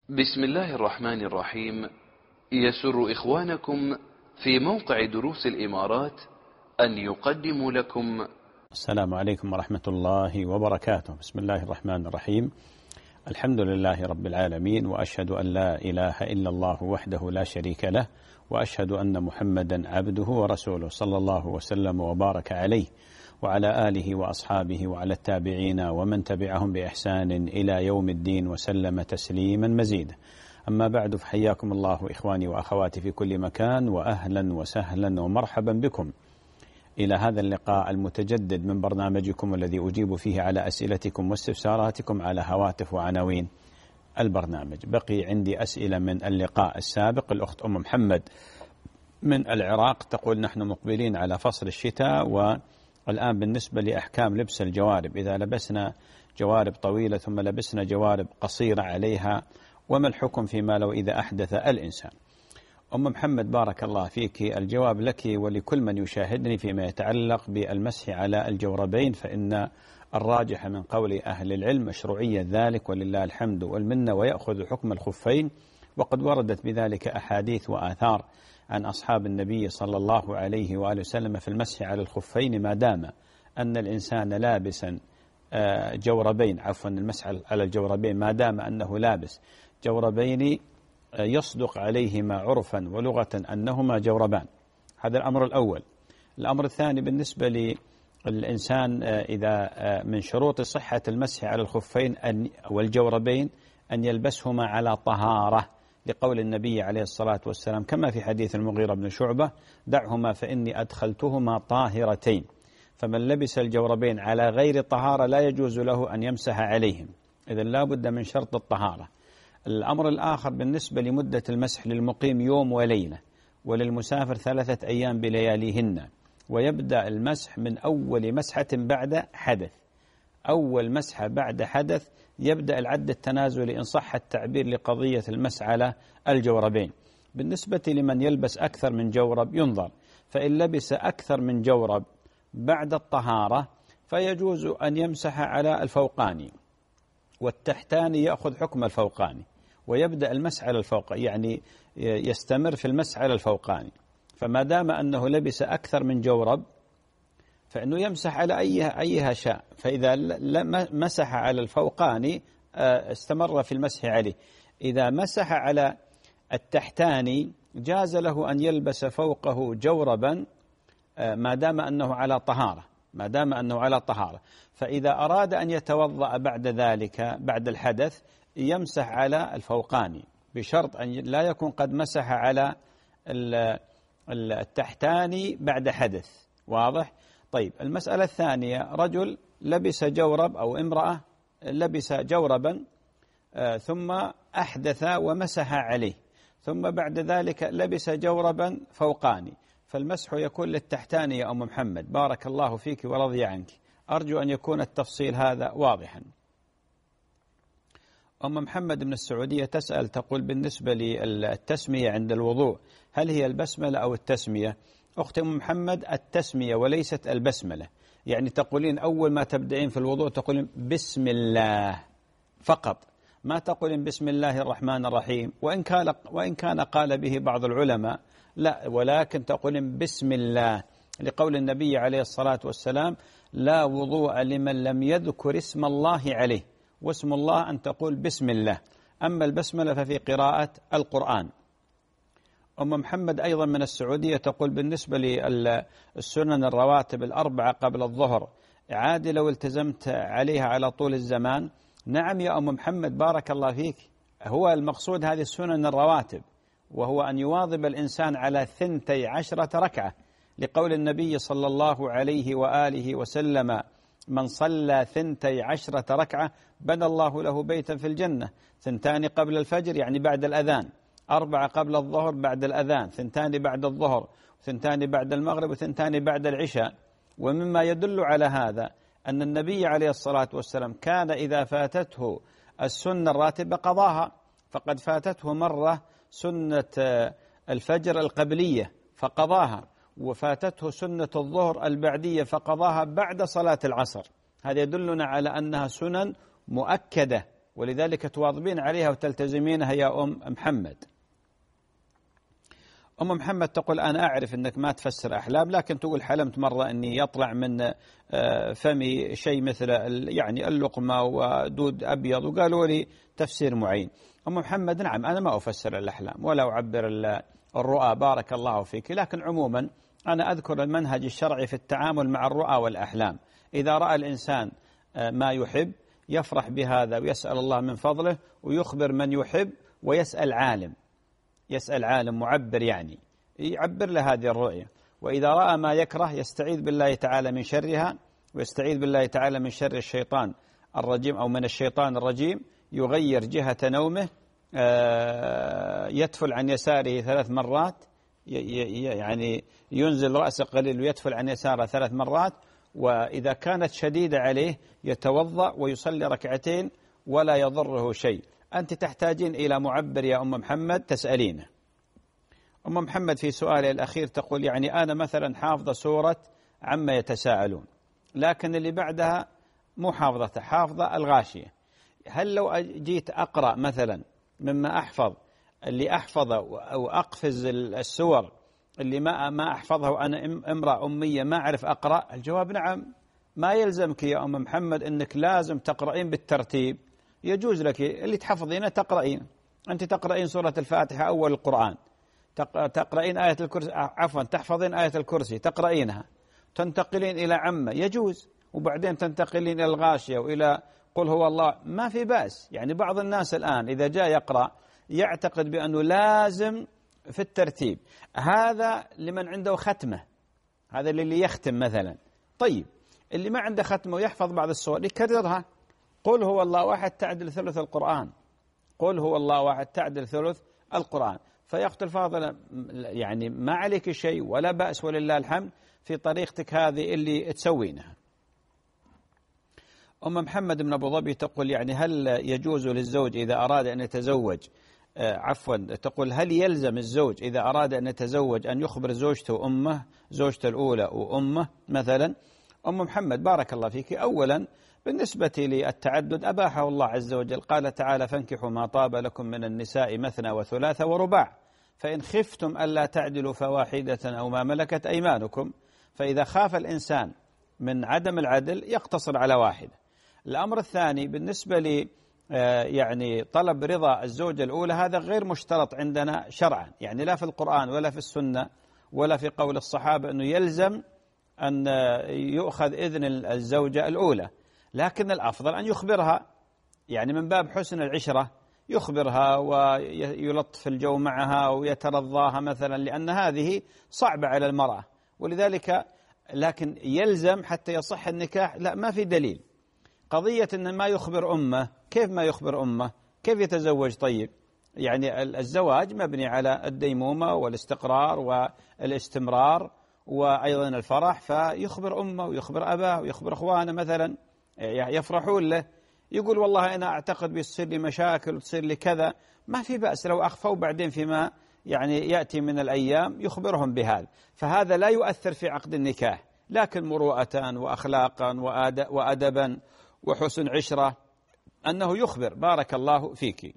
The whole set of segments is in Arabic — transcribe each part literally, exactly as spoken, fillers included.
بسم الله الرحمن الرحيم. يسر إخوانكم في موقع دروس الإمارات أن يقدموا لكم السلام عليكم ورحمة الله وبركاته. بسم الله الرحمن الرحيم. الحمد لله رب العالمين، وأشهد أن لا إله إلا الله وحده لا شريك له، وأشهد أن محمدا عبده ورسوله صلى الله وسلم وبارك عليه وعلى آله وأصحابه وعلى التابعين ومن تبعهم بإحسان إلى يوم الدين وسلم تسليما مزيدا. أما بعد، فحياكم الله إخواني وأخواتي في كل مكان، وأهلا وسهلا ومرحبا بكم إلى هذا اللقاء المتجدد من برنامجكم الذي أجيب فيه على أسئلتكم واستفساراتكم على هواتف وعناوين البرنامج. بقي عندي أسئلة من اللقاء السابق. الأخت أم محمد من العراق تقول: نحن مقبلين على فصل الشتاء، والآن بالنسبة لأحكام لبس الجوارب، إذا لبسنا جوارب طويلة ثم لبسنا جوارب قصيرة عليها، وما الحكم فيما لو إذا أحدث الإنسان؟ أم محمد بارك الله فيك، الجواب لك ولكل من يشاهدني فيما يتعلق بالمسح على الجوربين، فإن الراجح من قول أهل العلم مشروعية ذلك ولله الحمد والمنة، ويأخذ حكم الخفين، وقد وردت بذلك أحاديث وآثار عن أصحاب النبي صلى الله عليه وآله وسلم في المسح على الخفين ما دام أن الإنسان لابسا جوربين، عفوا المسح على الجوربين ما دام أنه لابس جوربين يصدق عليهما عرفا ولغة أنهما جوربان. هذا الأمر الأول. الأمر الثاني بالنسبة للإنسان، إذا من شروط صحة المسح على الخفين والجوربين أن يلبسهما على طهارة، لقول النبي عليه الصلاة والسلام كما في حديث المغيرة بن شعبة: دعهما فإني أدخلتهما طاهرتين. فمن لبس الجوربين على غير طهارة لا يجوز له أن يمسح عليهم، إذن لا بد من شرط الطهارة. الأمر الآخر بالنسبة لمدة المسح: للمقيم يوم وليلة، وللمسافر ثلاثة أيام بلياليهن، ويبدأ المسح من أول مسحة بعد حدث. أول مسحة بعد حدث يبدأ العد التنازلي إن صح التعبير لقضية المسح على الجوربين. بالنسبة لمن يلبس أكثر من جورب ينظر، فإن لبس أكثر من جورب بعد الطهارة فيجوز أن يمسح على الفوقاني، والتحتاني يأخذ حكم الفوقاني، ويبدأ المسح على الفوق، يعني يستمر في المسح على الفوقاني. فما دام أنه لبس أكثر من جورب فإنه يمسح على أيها, أيها شاء، فإذا مسح على الفوقاني استمر في المسح عليه. إذا مسح على التحتاني جاز له أن يلبس فوقه جوربا ما دام أنه على طهارة، ما دام أنه على طهارة. فإذا أراد أن يتوضأ بعد ذلك بعد الحدث يمسح على الفوقاني، بشرط أن لا يكون قد مسح على التحتاني بعد حدث. واضح؟ طيب، المسألة الثانية: رجل لبس جورب أو امرأة لبس جوربا ثم أحدث ومسح عليه، ثم بعد ذلك لبس جوربا فوقاني، فالمسح يكون للتحتاني يا أم محمد. بارك الله فيك ورضي عنك، أرجو أن يكون التفصيل هذا واضحا. أم محمد من السعودية تسأل تقول: بالنسبة للتسمية عند الوضوء هل هي البسملة أو التسمية؟ أختي أم محمد، التسمية وليست البسملة. يعني تقولين أول ما تبدأين في الوضوء تقولين بسم الله فقط، ما تقولين بسم الله الرحمن الرحيم، وإن كان وإن كان قال به بعض العلماء لا، ولكن تقولين بسم الله، لقول النبي عليه الصلاة والسلام: لا وضوء لمن لم يذكر اسم الله عليه، واسم الله أن تقول بسم الله. أما البسملة ففي قراءة القرآن. أم محمد أيضا من السعودية تقول: بالنسبة للسنن الرواتب الأربعة قبل الظهر عادي لو التزمت عليها على طول الزمان؟ نعم يا أم محمد بارك الله فيك، هو المقصود هذه السنن الرواتب، وهو أن يواظب الإنسان على ثنتي عشرة ركعة، لقول النبي صلى الله عليه وآله وسلم: من صلى ثنتي عشرة ركعة بنى الله له بيتا في الجنة، ثنتان قبل الفجر يعني بعد الأذان، أربعة قبل الظهر بعد الأذان، ثنتان بعد الظهر، ثنتان بعد المغرب، وثنتان بعد العشاء. ومما يدل على هذا أن النبي عليه الصلاة والسلام كان إذا فاتته السنة الراتبة قضاها، فقد فاتته مرة سنة الفجر القبلية فقضاها، وفاتته سنة الظهر البعدية فقضاها بعد صلاة العصر. هذا يدلنا على أنها سنن مؤكدة ولذلك تواظبين عليها وتلتزمينها يا أم محمد. أم محمد تقول أنا أعرف أنك ما تفسر أحلام، لكن تقول حلمت مرة أني يطلع من فمي شيء مثل يعني اللقمة ودود أبيض، وقالوا لي تفسير معين. أم محمد نعم أنا ما أفسر الأحلام ولا أعبر الرؤى بارك الله فيك، لكن عموما أنا أذكر المنهج الشرعي في التعامل مع الرؤى والأحلام. إذا رأى الإنسان ما يحب يفرح بهذا ويسأل الله من فضله ويخبر من يحب، ويسأل عالم، يسأل عالم معبر يعني يعبر له هذه الرؤية. وإذا رأى ما يكره يستعيذ بالله تعالى من شرها، ويستعيذ بالله تعالى من شر الشيطان الرجيم أو من الشيطان الرجيم، يغير جهة نومه، يتفل عن يساره ثلاث مرات، يعني ينزل رأسه قليل ويتفل عن يساره ثلاث مرات، وإذا كانت شديدة عليه يتوضأ ويصلي ركعتين ولا يضره شيء. أنت تحتاجين إلى معبر يا أم محمد تسألينه. أم محمد في سؤالي الأخير تقول يعني أنا مثلا حافظة سورة عما يتساءلون، لكن اللي بعدها مو حافظة، حافظة الغاشية. هل لو جيت أقرأ مثلا مما أحفظ اللي أحفظه أو أقفز السور اللي ما ما أحفظه وأنا امرأة أمية ما أعرف أقرأ؟ الجواب نعم. ما يلزمك يا أم محمد أنك لازم تقرأين بالترتيب، يجوز لك اللي تحفظينه تقرأين. أنت تقرأين سورة الفاتحة أول القرآن، تقرأين آية الكرسي، عفوا تحفظين آية الكرسي تقرأينها، تنتقلين إلى عمة يجوز، وبعدين تنتقلين إلى الغاشية وإلى قل هو الله، ما في بأس. يعني بعض الناس الآن إذا جاء يقرأ يعتقد بأنه لازم في الترتيب، هذا لمن عنده ختمة، هذا اللي يختم مثلا. طيب اللي ما عنده ختمة ويحفظ بعض السور يكررها، قل هو الله واحد تعدل ثلث القرآن، قل هو الله واحد تعدل ثلث القرآن. فيا أختي الفاضلة يعني ما عليك شيء ولا بأس ولله الحمد في طريقتك هذه اللي تسوينها. أم محمد من أبو ظبي تقول يعني هل يجوز للزوج إذا أراد أن يتزوج آه عفوا تقول هل يلزم الزوج إذا أراد أن يتزوج أن يخبر زوجته وأمه، زوجته الأولى وأمه مثلا؟ أم محمد بارك الله فيك، أولا بالنسبة للتعدد أباحه الله عز وجل، قال تعالى فانكحوا ما طاب لكم من النساء مثنى وثلاث ورباع، فإن خفتم ألا تعدلوا فواحدة أو ما ملكت أيمانكم. فإذا خاف الإنسان من عدم العدل يقتصر على واحدة. الأمر الثاني بالنسبة لي يعني طلب رضا الزوجة الأولى، هذا غير مشترط عندنا شرعا، يعني لا في القرآن ولا في السنة ولا في قول الصحابة أنه يلزم أن يؤخذ إذن الزوجة الأولى، لكن الأفضل أن يخبرها، يعني من باب حسن العشرة يخبرها ويلطف الجو معها ويترضاها مثلا، لأن هذه صعبة على المرأة ولذلك. لكن يلزم حتى يصح النكاح لا، ما في دليل. قضية أن ما يخبر أمه، كيف ما يخبر أمه؟ كيف يتزوج؟ طيب يعني الزواج مبني على الديمومة والاستقرار والاستمرار وأيضا الفرح، فيخبر أمه ويخبر أباه ويخبر أخوانه مثلا يفرحون له، يقول والله أنا أعتقد بيصير لي مشاكل وتصير لي كذا، ما في بأس لو أخفوا بعدين فيما يعني يأتي من الأيام يخبرهم بهذا، فهذا لا يؤثر في عقد النكاح. لكن مروءة وأخلاقا وأدبا وحسن عشرة أنه يخبر. بارك الله فيك.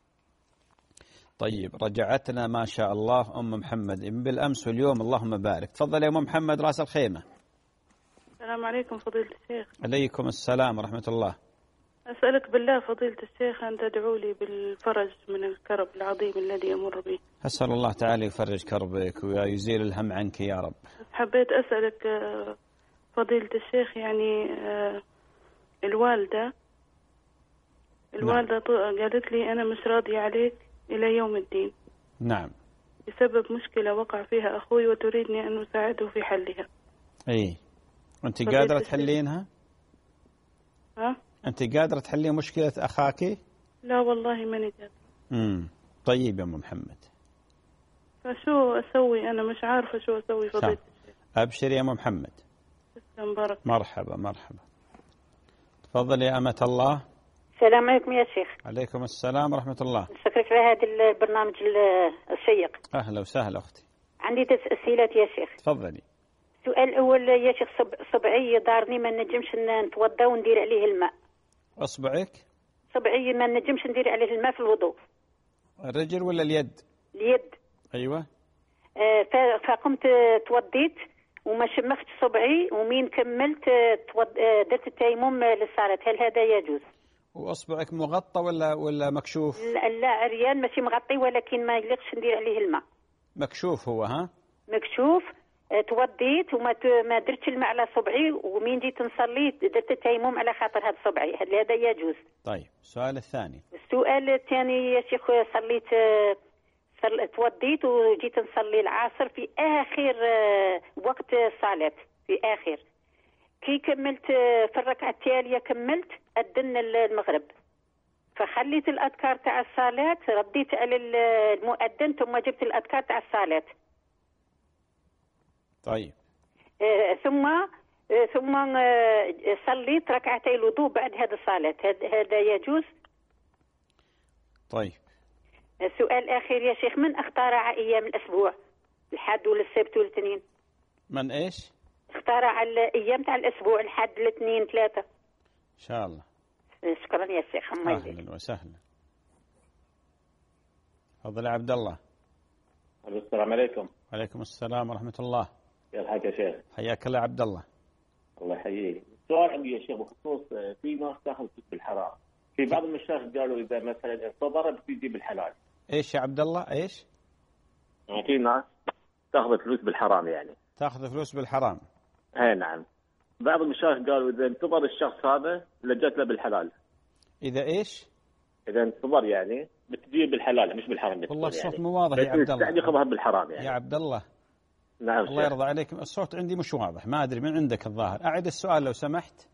طيب رجعتنا ما شاء الله أم محمد بالأمس واليوم اللهم بارك. تفضل يا أم محمد رأس الخيمة. السلام عليكم فضيلة الشيخ. عليكم السلام ورحمة الله. أسألك بالله فضيلة الشيخ أن تدعو لي بالفرج من الكرب العظيم الذي يمر به. أسأل الله تعالى يفرج كربك ويزيل الهم عنك يا رب. حبيت أسألك فضيلة الشيخ يعني الوالدة الوالدة قالت لي أنا مش راضية عليك إلى يوم الدين. نعم. بسبب مشكلة وقع فيها أخوي وتريدني أن أساعده في حلها. إيه أنت قادرة تحلينها؟ ها؟ أنت قادرة تحلين مشكلة أخاك؟ لا والله ماني قادرة. امم طيب يا أم محمد. فشو أسوي؟ أنا مش عارفة شو أسوي فضيلة الشيخ. أبشر يا أم محمد. بارك. مرحبا مرحبا. تفضل يا أمة الله. السلام عليكم يا شيخ. عليكم السلام ورحمة الله. شكرك على هذا البرنامج الشيق. أهلا وسهلا أختي. عندي تسأيلات يا شيخ. تفضلي. السؤال الأول يا شيخ، صبعي ضارني ما نجمش نتوضا وندير عليه الماء. أصبعك؟ صبعي ما نجمش ندير عليه الماء في الوضوء. الرجل ولا اليد؟ اليد. أيوة. آه فقمت توضيت وما شمختش صبعي، ومين كملت توض... درت التيمم للصلاة. هل هذا يجوز؟ وأصبعك مغطى ولا ولا مكشوف؟ لا, لا عريان، ماشي مغطي، ولكن ما يليقش ندير عليه الماء. مكشوف هو؟ ها مكشوف. توضيت وما ت... ما درتش الماء على صبعي، ومين جيت نصلي درت التيمم على خاطر هذا صبعي. هل هذا يجوز؟ طيب السؤال الثاني. السؤال الثاني يا شيخ، صليت صل... توضيت وجيت نصلي العصر في آخر وقت الصلاة، في آخر كي كملت في الركعة التالية كملت أذن المغرب، فخليت الأذكار تاع الصلاة، رديت على المؤذن ثم جبت الأذكار تاع الصلاة. طيب. آه ثم آه ثم آه صليت ركعتي الوضوء بعد هذه الصلاة. هذا يجوز؟ طيب. السؤال الأخير يا شيخ، من اخترع أيام الأسبوع؟ الحد والسبت والاثنين. من إيش؟ اخترع الأيام تاع الأسبوع، الحد الاثنين ثلاثة. إن شاء الله. شكرا يا شيخ. أهلا وسهلا. تفضل يا عبد الله. السلام عليكم. وعليكم السلام ورحمة الله. كيف حالك يا شيخ؟ حياك الله عبد الله. الله يحييك. سؤال عندي يا شيخ بخصوص في ناس تاخذ فلوس بالحرام. في بعض المشايخ قالوا اذا مثلا انتظر بتجي بالحلال. ايش يا عبد الله؟ ايش؟ يعني في ناس تاخذ فلوس بالحرام يعني. تاخذ فلوس بالحرام. اي نعم. بعض المشايخ قالوا اذا انتظر الشخص هذا لجت له بالحلال. اذا ايش؟ اذا انتظر يعني بتجي بالحلال مش بالحرام. والله الصوت يعني. مو واضح يا عبد الله. يعني ياخذها بالحرام يعني. يا عبد الله. نعم. الله يرضى عليك، الصوت عندي مش واضح، ما ادري من عندك الظاهر. اعد السؤال لو سمحت.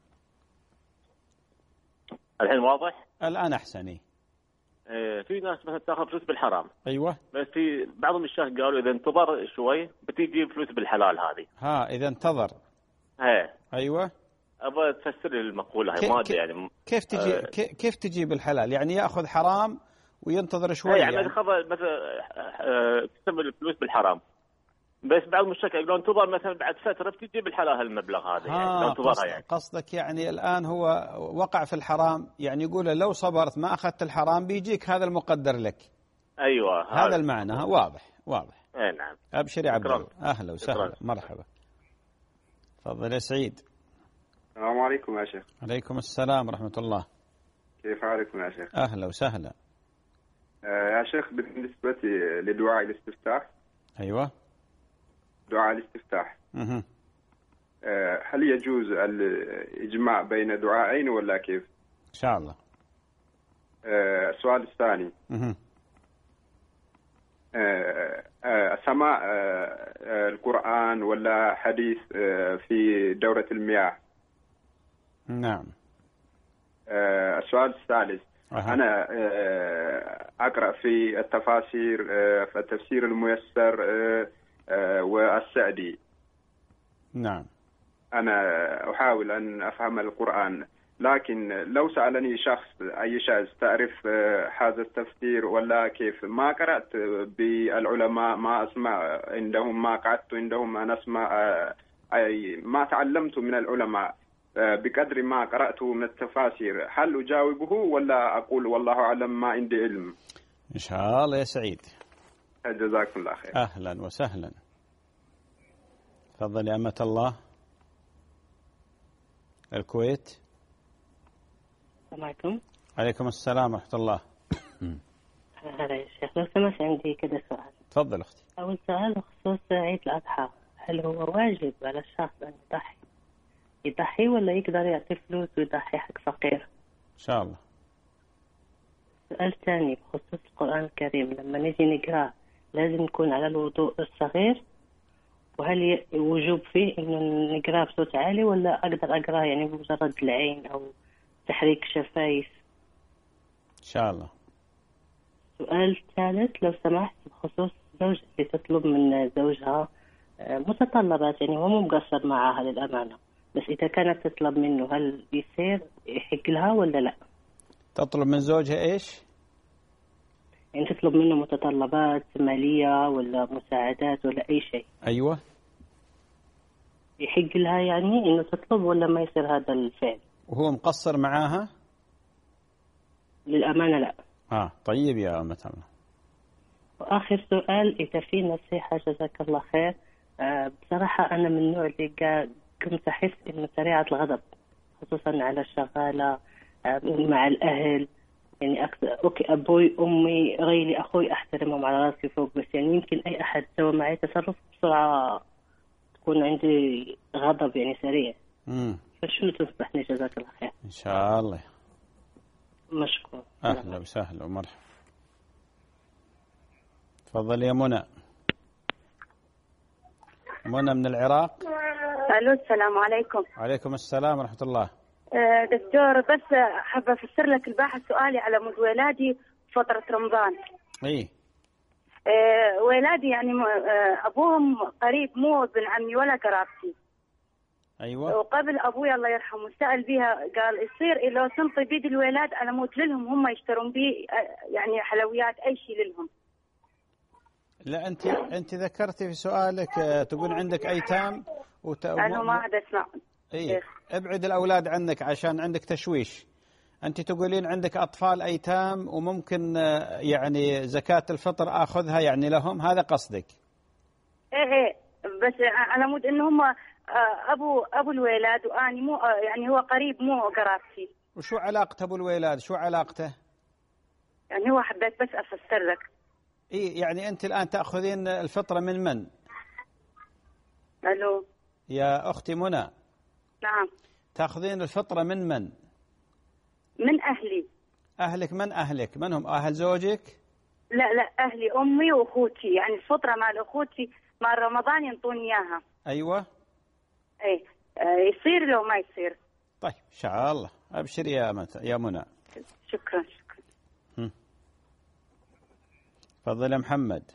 الحين واضح؟ الان احسن. ايه في ناس مثلا تاخذ فلوس بالحرام. ايوه. بس في بعض المشايخ قالوا اذا انتظر شوي بتيجي فلوس بالحلال هذه. ها اذا انتظر. ايه. ايوه. ابغى تفسر لي المقوله هاي، ما ادري يعني كيف تجي آه كيف تجي بالحلال؟ يعني ياخذ حرام وينتظر شوي. يعني يعني خذ مثلا كسب الفلوس بالحرام، بس بعض المشايخ يقولون انتظر مثلا بعد فتره بتجي بالحلال هالمبلغ هذا. يعني لو انتظرها يعني. قصدك يعني الان هو وقع في الحرام، يعني يقول لو صبرت ما اخذت الحرام بيجيك هذا المقدر لك. ايوه هذا, هذا المعنى. واضح واضح. اي نعم. ابشر يا عبد الله. اهلا وسهلا. مرحبا. تفضل يا سعيد. السلام عليكم يا شيخ. عليكم السلام ورحمة الله. كيف حالكم يا شيخ؟ أهلا وسهلا. آه يا شيخ، بالنسبة لدعاء الاستفتاح. أيوة. دعاء الاستفتاح. اها. آه هل يجوز الإجماع بين دعائين ولا كيف؟ إن شاء الله. آه السؤال الثاني. اها. آه آه سماع آه آه القرآن ولا حديث آه في دورة المياه. نعم. آه السؤال الثالث. أه. أنا آه أقرأ في التفاسير آه في التفسير الميسر آه آه والسعدي. نعم. أنا أحاول أن أفهم القرآن، لكن لو سألني شخص أي شخص تعرف هذا التفسير ولا كيف، ما قرأت بالعلماء، ما أسمع عندهم، ما قعدت عندهم أنا أسمع، أي ما تعلمت من العلماء بقدر ما قرأته من التفاسير. هل أجاوبه ولا أقول والله أعلم ما عندي علم؟ إن شاء الله يا سعيد. جزاكم الله خير. أهلا وسهلا. تفضل يا أمة الله. الكويت. السلام عليكم. عليكم السلام ورحمة الله. هلا يا شيخ، لو سمحت عندي كذا سؤال. تفضل أختي. أول سؤال بخصوص عيد الأضحى، هل هو واجب على الشخص أن يضحي يضحي ولا يقدر يعطي فلوس ويضحي حق فقير؟ إن شاء الله. سؤال ثاني بخصوص القرآن الكريم، لما نجي نقرأ لازم نكون على الوضوء الصغير، وهل وجوب فيه إنه نقرأ بصوت عالي ولا أقدر أقرأ يعني بمجرد العين أو تحريك شفايف؟ إن شاء الله. سؤال ثالث لو سمحت بخصوص زوجة اللي تطلب من زوجها متطلبات، يعني هو مو مقصر معها للأمانة، بس إذا كانت تطلب منه هل يصير يحق لها ولا لا؟ تطلب من زوجها إيش؟ يعني تطلب منه متطلبات مالية ولا مساعدات ولا أي شيء. أيوة. يحق لها يعني إنه تطلب ولا ما يصير هذا الفعل؟ وهو مقصر معاها؟ للأمانة لا. آه طيب يا أمة الله. وآخر سؤال، إذا في نصيحة جزاك الله خير. آه بصراحة أنا من النوع اللي كنت أحس إنه سريعة الغضب، خصوصا على الشغالة، آه مع الأهل. يعني أكثر أوكي أبوي أمي غيري أخوي أحترمهم على راسي فوق، بس يعني يمكن أي أحد سوى معي تصرف بسرعة تكون عندي غضب يعني سريع. امم فشنو تنصحني جزاك الله خير؟ إن شاء الله. مشكور. أهلا وسهلا ومرحبا. تفضل يا منى. منى من العراق. الو السلام عليكم. وعليكم السلام ورحمة الله. أه دكتور، بس حابة أفسر لك الباحث سؤالي على مود ولادي فترة رمضان. إيه. أه ولادي يعني أه أبوهم قريب، مو ابن عمي ولا قرابتي. أيوة. وقبل أبوي الله يرحمه سأل بيها، قال يصير لو تنطي بيد الولاد على مود لهم هم يشترون بي يعني حلويات أي شيء لهم. لا أنت أنت ذكرتي في سؤالك تقول عندك أيتام وت... أنا ما عاد أسمع. إيه ابعد الأولاد عنك عشان عندك تشويش. أنت تقولين عندك أطفال أيتام وممكن يعني زكاة الفطر آخذها يعني لهم، هذا قصدك؟ إيه إيه بس على مود إن هم أبو أبو الولاد وأني مو يعني هو قريب مو قرابتي. وشو علاقته أبو الولاد؟ شو علاقته؟ يعني هو حبيت بس أفسر لك. إيه يعني أنت الآن تأخذين الفطرة من من؟ ألو يا أختي منى. نعم. تأخذين الفطرة من من؟ من أهلي. أهلك من أهلك؟ من هم أهل زوجك؟ لا لا أهلي أمي وأخوتي، يعني الفطرة مال أخوتي مال رمضان ينطوني إياها. أيوة. إيه آه يصير لو ما يصير. طيب إن شاء الله. أبشر يا مت... يا منى. شكرا شكرا. هم. تفضل يا محمد.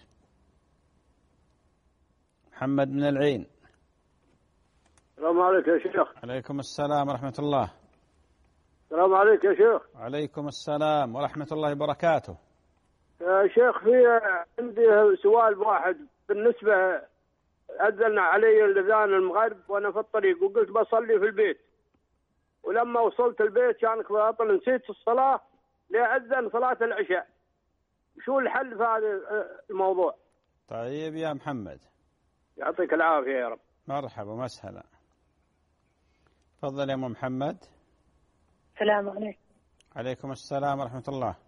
محمد من العين. السلام عليك يا شيخ. عليكم السلام ورحمة الله. السلام عليك يا شيخ. عليكم السلام ورحمة الله وبركاته. يا شيخ في عندي سؤال واحد، بالنسبة أذن علي الأذان المغرب وأنا في الطريق وقلت بصلي في البيت، ولما وصلت البيت كان باطل نسيت الصلاة لأذن صلاة العشاء. شو الحل في هذا الموضوع؟ طيب يا محمد. يعطيك العافية يا رب. مرحبا ومسهلا. تفضل يا أم محمد. السلام عليكم. عليكم السلام ورحمة الله.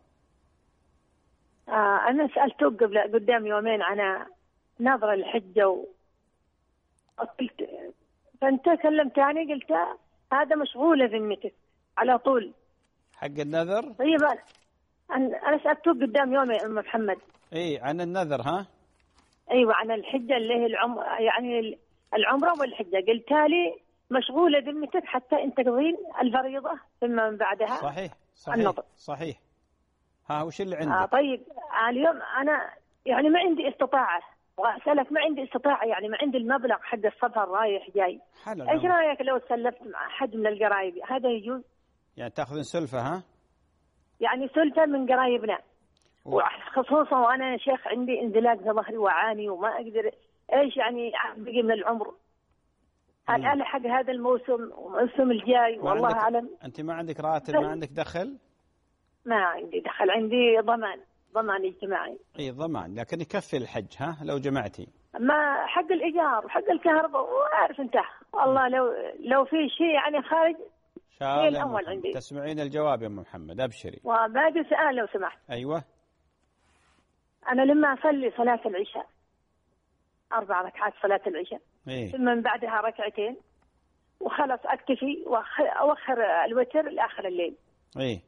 آه أنا سألتك قبل قدام يومين عن نظر الحجة و... قلت فأنت كلمتني قلت هذا مشغولة ذمتك على طول. حق النذر؟ طيب أنا أنا سألتك قدام يومين أم محمد. إيه عن النذر ها؟ أيوة عن الحجة اللي هي العمر يعني العمرة والحجة، قلت لي مشغولة ذمتك حتى أنت تقضين الفريضة ثم من بعدها صحيح صحيح النظر. صحيح. ها وش اللي عندك؟ آه طيب اليوم أنا يعني ما عندي استطاعة، وأسألك ما عندي استطاعة يعني ما عندي المبلغ حق السفر رايح جاي. إيش رأيك لو سلفت مع حد من القرايب هذا يجوز؟ يعني تأخذين سلفة ها؟ يعني سلفة من قرايبنا و... وخصوصا وأنا شيخ عندي انزلاق في ظهري وعاني وما أقدر إيش يعني بقي من العمر. هل أنا حق هذا الموسم والموسم الجاي والله أعلم. أنت ما عندك راتب ما عندك دخل؟ ما عندي دخل، عندي ضمان ضمان اجتماعي. اي ضمان لكن يكفي الحج ها لو جمعتي. ما حق الإيجار وحق الكهرباء وعارف انت والله لو لو في شيء يعني خارج هي الأول عندي. تسمعين الجواب يا أم محمد أبشري. وباقي سؤال لو سمحت. أيوة. أنا لما أصلي صلاة العشاء أربع ركعات صلاة العشاء إيه؟ ثم من بعدها ركعتين وخلص أكتفي وأوخر الوتر لآخر الليل. إيه؟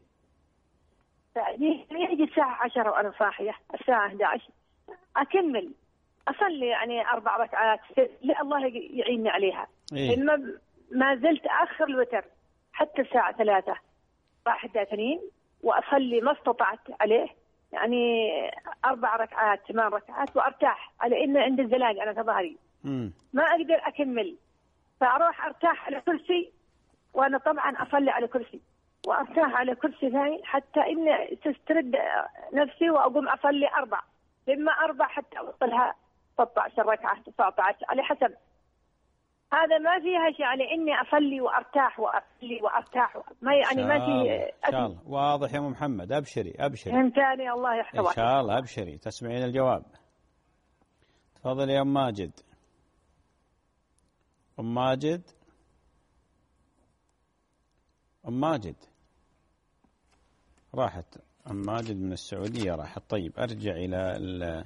يجي الساعة عشرة وأنا صاحية الساعة أحد عشر أكمل أصلي يعني أربع ركعات لا الله يعيني عليها. إيه؟ إما ما زلت أخر الوتر حتى الساعة ثلاثة واحد اثنين وأصلي ما استطعت عليه يعني أربع ركعات ثمان ركعات وأرتاح على إن عند الزلاق أنا تظهري ما أقدر أكمل فأروح أرتاح على كرسي وأنا طبعا أصلي على كرسي وأرتاح على كرسي ثاني حتى إن تسترد نفسي وأقوم أصلي أربع لما أربع حتى أوصلها ستة عشر ركعة تسعة عشر على حسب هذا ما فيها شيء يعني إني أصلي وأرتاح وأصلي وأرتاح ما يعني ما في. إن شاء الله واضح يا أم محمد. أبشري أبشري. فهمتني الله يحفظك. إن شاء الله أبشري تسمعين الجواب. تفضل يا أم ماجد. أم ماجد أم ماجد راحت. أم ماجد من السعودية راحت. طيب أرجع إلى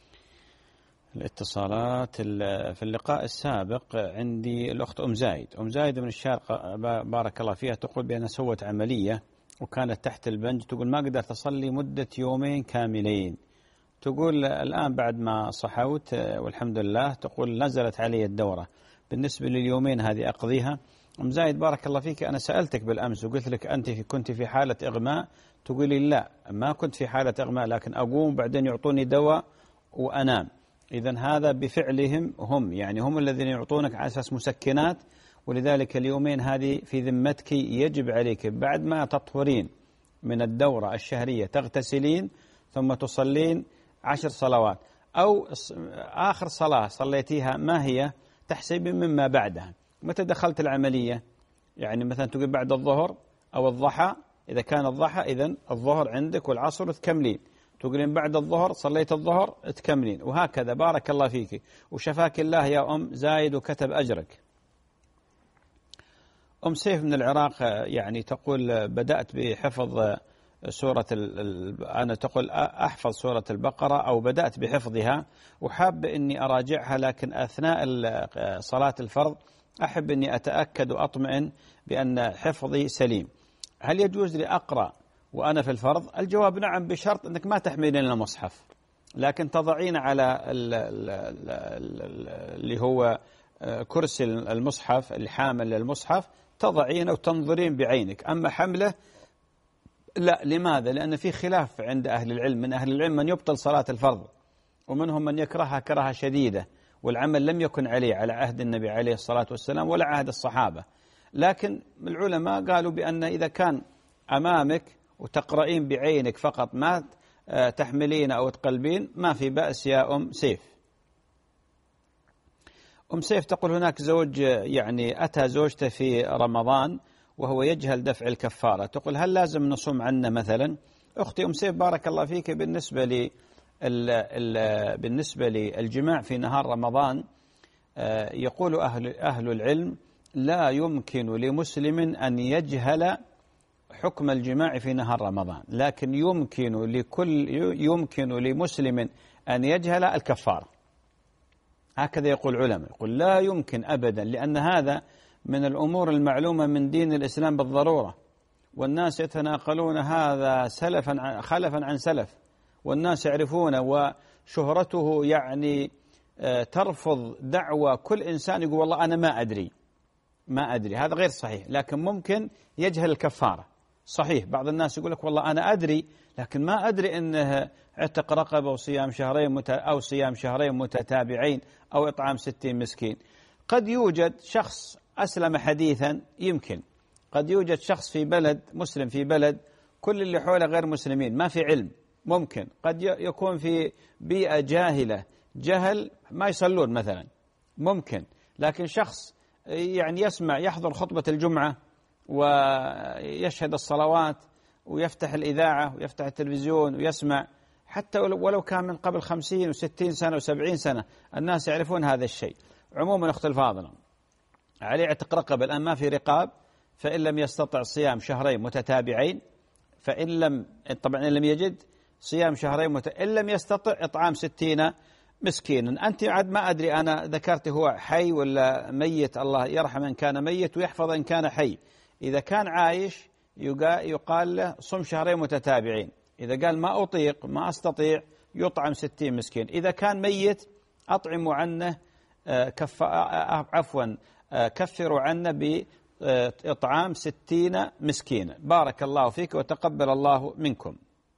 الاتصالات. في اللقاء السابق عندي الأخت أم زايد. أم زايد من الشارقة بارك الله فيها تقول بأنها سوت عملية وكانت تحت البنج. تقول ما قدرت أصلي مدة يومين كاملين. تقول الآن بعد ما صحوت والحمد لله تقول نزلت علي الدورة. بالنسبة لليومين هذه أقضيها. أم زايد بارك الله فيك أنا سألتك بالأمس وقلت لك أنت كنت في حالة إغماء. تقولي لا ما كنت في حالة إغماء لكن أقوم بعدين يعطوني دواء وأنام. إذن هذا بفعلهم هم يعني هم الذين يعطونك على أساس مسكنات. ولذلك اليومين هذه في ذمتك يجب عليك بعد ما تطهرين من الدورة الشهرية تغتسلين ثم تصلين عشر صلوات أو آخر صلاة صليتيها ما هي تحسب مما بعدها. متى دخلت العملية يعني مثلا تقول بعد الظهر أو الضحى. إذا كان الضحى إذن الظهر عندك والعصر تكملين. تقولين بعد الظهر صليت الظهر تكملين وهكذا. بارك الله فيك وشفاك الله يا أم زايد وكتب أجرك. أم سيف من العراق يعني تقول بدأت بحفظ سورة أنا تقول أحفظ سورة البقرة أو بدأت بحفظها وحاب إني أراجعها لكن أثناء صلاة الفرض أحب إني أتأكد وأطمئن بأن حفظي سليم. هل يجوز لي أقرأ وأنا في الفرض؟ الجواب نعم بشرط أنك ما تحملين المصحف لكن تضعين على اللي هو كرسي المصحف الحامل للمصحف تضعين وتنظرين بعينك. أما حمله لا. لماذا؟ لأن في خلاف عند أهل العلم. من أهل العلم من يبطل صلاة الفرض ومنهم من يكرهها كراهة شديدة والعمل لم يكن عليه على عهد النبي عليه الصلاة والسلام ولا عهد الصحابة. لكن العلماء قالوا بأن إذا كان أمامك وتقرأين بعينك فقط ما تحملين أو تقلبين ما في بأس يا أم سيف. أم سيف تقول هناك زوج يعني أتى زوجته في رمضان وهو يجهل دفع الكفارة. تقول هل لازم نصوم عنه مثلا؟ أختي أم سيف بارك الله فيك بالنسبة لي بالنسبة للجماع في نهار رمضان يقول أهل أهل العلم لا يمكن لمسلم أن يجهل حكم الجماع في نهار رمضان لكن يمكن لكل يمكن لمسلم أن يجهل الكفارة. هكذا يقول العلماء. يقول لا يمكن أبدا لأن هذا من الأمور المعلومة من دين الإسلام بالضرورة والناس يتناقلون هذا سلفا خلفا عن سلف والناس يعرفونه وشهرته يعني ترفض دعوة كل إنسان يقول والله أنا ما أدري ما أدري. هذا غير صحيح لكن ممكن يجهل الكفارة. صحيح بعض الناس يقول لك والله أنا أدري لكن ما أدري أنه عتق رقبة وصيام شهرين مت... أو صيام شهرين متتابعين أو إطعام ستين مسكين. قد يوجد شخص أسلم حديثا يمكن قد يوجد شخص في بلد مسلم في بلد كل اللي حوله غير مسلمين ما في علم. ممكن قد يكون في بيئة جاهلة جهل ما يصلون مثلا ممكن. لكن شخص يعني يسمع يحضر خطبة الجمعة ويشهد الصلوات ويفتح الإذاعة ويفتح التلفزيون ويسمع حتى ولو كان من قبل خمسين وستين سنة وسبعين سنة الناس يعرفون هذا الشيء. عموما أخت الفاضلة عليه عتق رقبة الآن ما في رقاب فإن لم يستطع صيام شهرين متتابعين فإن لم طبعا إن لم يجد صيام شهرين مت... إن لم يستطع إطعام ستين مسكينا. أنت عاد ما أدري أنا ذكرت هو حي ولا ميت. الله يرحم إن كان ميت ويحفظ إن كان حي. إذا كان عايش يقال له صم شهرين متتابعين. إذا قال ما أطيق ما أستطيع يطعم ستين مسكين. إذا كان ميت أطعموا عنه كف عفوا كفروا عنه بإطعام ستين مسكين. بارك الله فيك وتقبل الله منكم.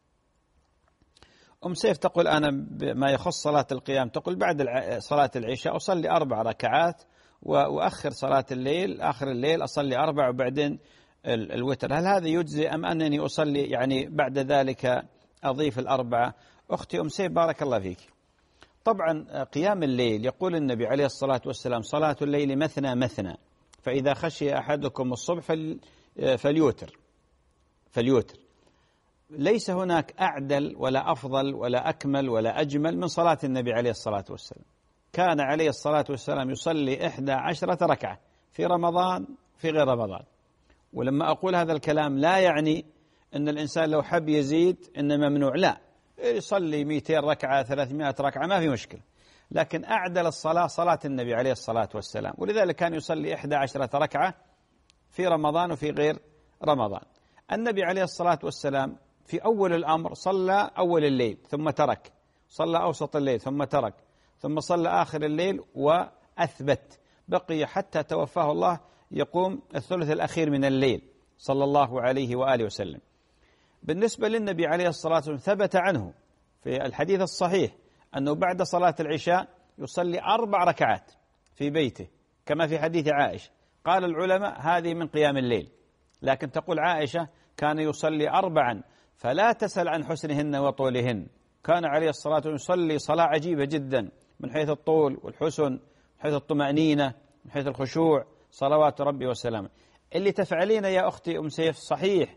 أم سيف تقول أنا ما يخص صلاة القيام تقول بعد صلاة العشاء أصلي أربع ركعات وأخر صلاة الليل آخر الليل أصلي أربع وبعدين الوتر. هل هذا يجزي أم أنني أصلي يعني بعد ذلك أضيف الأربعة؟ أختي أم سيف بارك الله فيك طبعا قيام الليل يقول النبي عليه الصلاة والسلام صلاة الليل مثنى مثنى، فإذا خشي أحدكم الصبح فليوتر فليوتر. ليس هناك أعدل ولا أفضل ولا أكمل ولا أجمل من صلاة النبي عليه الصلاة والسلام. كان عليه الصلاة والسلام يصلي إحدى عشرة ركعة في رمضان في غير رمضان. ولما أقول هذا الكلام لا يعني أن الإنسان لو حب يزيد إن ممنوع، لا، يصلي مئتين ركعة ثلاثمائة ركعة ما في مشكلة، لكن أعدل الصلاة صلاة النبي عليه الصلاة والسلام، ولذلك كان يصلي إحدى عشرة ركعة في رمضان وفي غير رمضان. النبي عليه الصلاة والسلام في أول الأمر صلى أول الليل ثم ترك، صلى أوسط الليل ثم ترك، ثم صلى آخر الليل وأثبت، بقي حتى توفاه الله يقوم الثلث الأخير من الليل صلى الله عليه وآله وسلم. بالنسبة للنبي عليه الصلاة والسلام ثبت عنه في الحديث الصحيح أنه بعد صلاة العشاء يصلي أربع ركعات في بيته كما في حديث عائشة. قال العلماء هذه من قيام الليل، لكن تقول عائشة كان يصلي أربعا فلا تسأل عن حسنهن وطولهن. كان عليه الصلاة والسلام يصلي صلاة عجيبة جدا من حيث الطول والحسن، من حيث الطمأنينة، من حيث الخشوع، صلوات ربي وسلامه. اللي تفعلين يا أختي أم سيف صحيح،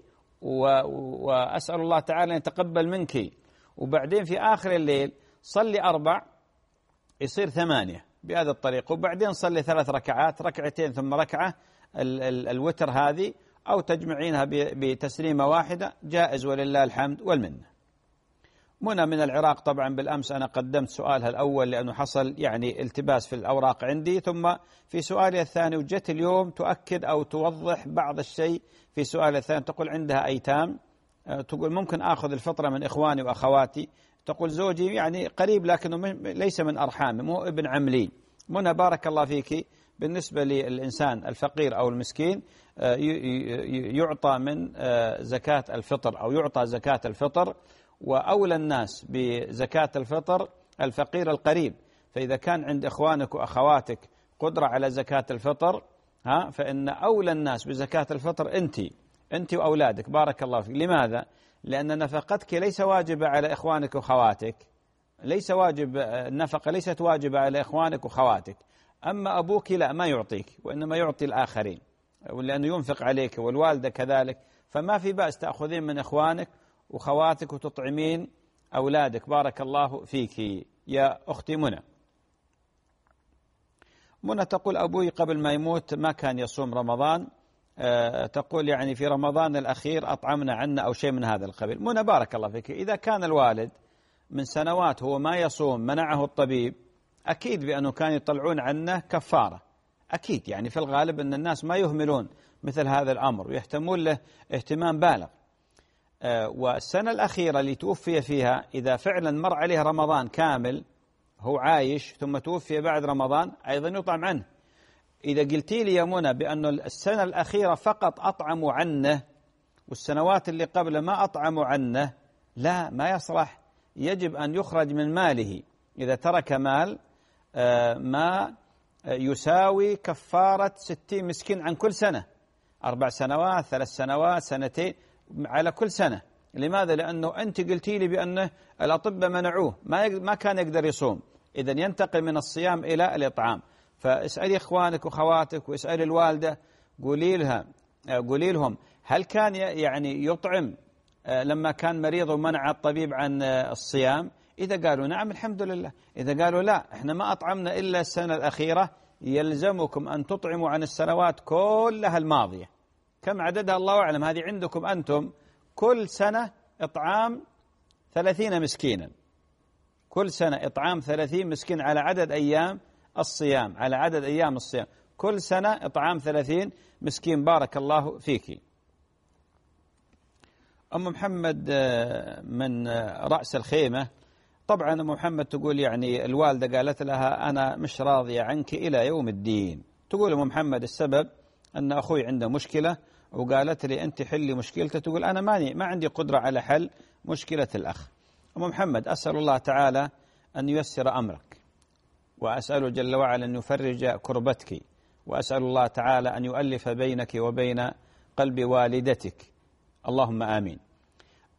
وأسأل الله تعالى أن يتقبل منك، وبعدين في آخر الليل صلي أربع يصير ثمانية بهذا الطريقة، وبعدين صلي ثلاث ركعات، ركعتين ثم ركعة ال ال الوتر هذه، أو تجمعينها بتسليمة واحدة، جائز ولله الحمد والمنة. منى من العراق، طبعا بالأمس أنا قدمت سؤالها الأول لأنه حصل يعني التباس في الأوراق عندي، ثم في سؤالي الثاني وجت اليوم تؤكد أو توضح بعض الشيء في سؤال الثاني. تقول عندها أيتام، تقول ممكن آخذ الفطرة من إخواني وأخواتي. تقول زوجي يعني قريب لكنه ليس من أرحامي، مو ابن عملي. منى بارك الله فيك، بالنسبة للإنسان الفقير أو المسكين يعطى من زكاة الفطر أو يعطى زكاة الفطر، وأولى الناس بزكاة الفطر الفقير القريب. فإذا كان عند إخوانك وأخواتك قدرة على زكاة الفطر ها فإن أولى الناس بزكاة الفطر أنت أنت وأولادك. بارك الله فيك. لماذا؟ لأن نفقتك ليس واجبة على إخوانك وأخواتك، ليس واجب النفقة ليست واجبة على إخوانك وأخواتك. أما أبوك لا، ما يعطيك، وإنما يعطي الآخرين لأنه ينفق عليك، والوالدة كذلك. فما في بأس تأخذين من إخوانك وخواتك وتطعمين أولادك. بارك الله فيك يا أختي منى. منى تقول أبوي قبل ما يموت ما كان يصوم رمضان، أه تقول يعني في رمضان الأخير أطعمنا عنا أو شيء من هذا القبيل. منى بارك الله فيك، إذا كان الوالد من سنوات هو ما يصوم منعه الطبيب، أكيد بأنه كان يطلعون عنه كفارة، أكيد. يعني في الغالب أن الناس ما يهملون مثل هذا الأمر ويهتمون له اهتمام بالغ. أه والسنة الأخيرة اللي توفي فيها إذا فعلا مر عليه رمضان كامل هو عايش ثم توفي بعد رمضان أيضا يطعم عنه. إذا قلتي لي يا منى بأن السنة الأخيرة فقط أطعموا عنه والسنوات اللي قبل ما أطعموا عنه، لا، ما يصلح. يجب أن يخرج من ماله إذا ترك مال ما يساوي كفارة ستين مسكين عن كل سنة، أربع سنوات، ثلاث سنوات، سنتين، على كل سنة. لماذا؟ لأنه أنت قلتي لي بأنه الأطباء منعوه، ما ما كان يقدر يصوم، إذن ينتقل من الصيام إلى الإطعام. فاسألي إخوانك وخواتك واسألي الوالدة، قولي لها قولي لهم هل كان يعني يطعم لما كان مريض ومنع الطبيب عن الصيام؟ إذا قالوا نعم الحمد لله، إذا قالوا لا إحنا ما أطعمنا إلا السنة الأخيرة، يلزمكم أن تطعموا عن السنوات كلها الماضية. كم عددها الله أعلم، هذه عندكم أنتم كل سنة إطعام ثلاثين مسكينا، كل سنة إطعام ثلاثين مسكين على عدد أيام الصيام، على عدد أيام الصيام، كل سنة إطعام ثلاثين مسكين. بارك الله فيك. أم محمد من رأس الخيمة، طبعا أم محمد تقول يعني الوالدة قالت لها أنا مش راضية عنك إلى يوم الدين. تقول أم محمد السبب أن أخوي عنده مشكلة وقالت لي أنت حلي مشكلته. تقول أنا ماني ما عندي قدرة على حل مشكلة الأخ. أم محمد أسأل الله تعالى أن ييسر أمرك، وأسأله جل وعلا أن يفرج كربتك، وأسأل الله تعالى أن يؤلف بينك وبين قلب والدتك، اللهم آمين.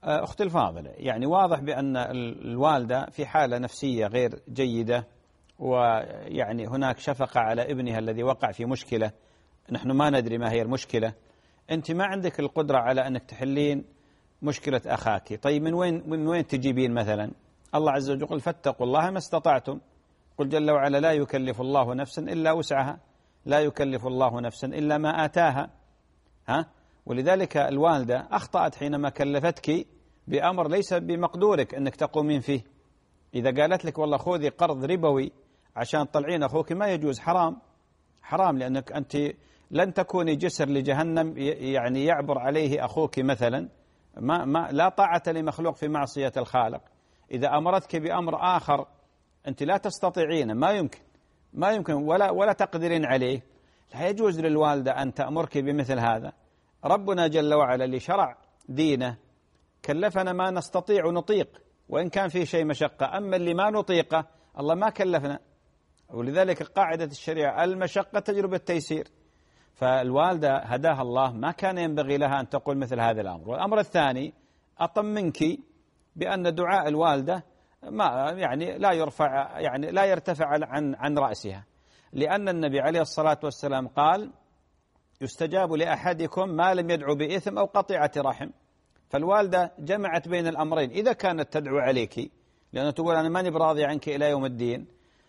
أختي الفاضلة، يعني واضح بأن الوالدة في حالة نفسية غير جيدة، ويعني هناك شفقة على ابنها الذي وقع في مشكلة نحن ما ندري ما هي المشكلة. أنت ما عندك القدرة على أنك تحلين مشكلة أخاك، طيب من وين من وين تجيبين؟ مثلا الله عز وجل يقول فاتقوا الله ما استطعتم، قل جل وعلا لا يكلف الله نفسا إلا وسعها، لا يكلف الله نفسا إلا ما آتاها. ها؟ ولذلك الوالدة أخطأت حينما كلفتك بأمر ليس بمقدورك أنك تقومين فيه. إذا قالت لك والله خذي قرض ربوي عشان تطلعين أخوك، ما يجوز، حرام حرام، لأنك أنت لن تكوني جسر لجهنم يعني يعبر عليه أخوك مثلا. ما ما لا طاعة لمخلوق في معصية الخالق. إذا أمرتك بأمر آخر أنت لا تستطيعين، ما يمكن ما يمكن ولا ولا تقدرين عليه، لا يجوز للوالدة أن تأمرك بمثل هذا. ربنا جل وعلا اللي شرع دينه كلفنا ما نستطيع ونطيق، وإن كان في شيء مشقة، أما اللي ما نطيقه الله ما كلفنا. ولذلك قاعدة الشريعة المشقة تجربة التيسير. فالوالدة هداها الله ما كان ينبغي لها أن تقول مثل هذا الأمر. والأمر الثاني أطمنك بأن دعاء الوالدة ما يعني لا يرفع يعني لا يرتفع عن عن رأسها، لأن النبي عليه الصلاة والسلام قال يستجاب لأحدكم ما لم يدعو بإثم أو قطيعة رحم. فالوالدة جمعت بين الأمرين، إذا كانت تدعو عليك لأنه تقول أنا ماني براضي عنك إلى يوم الدين،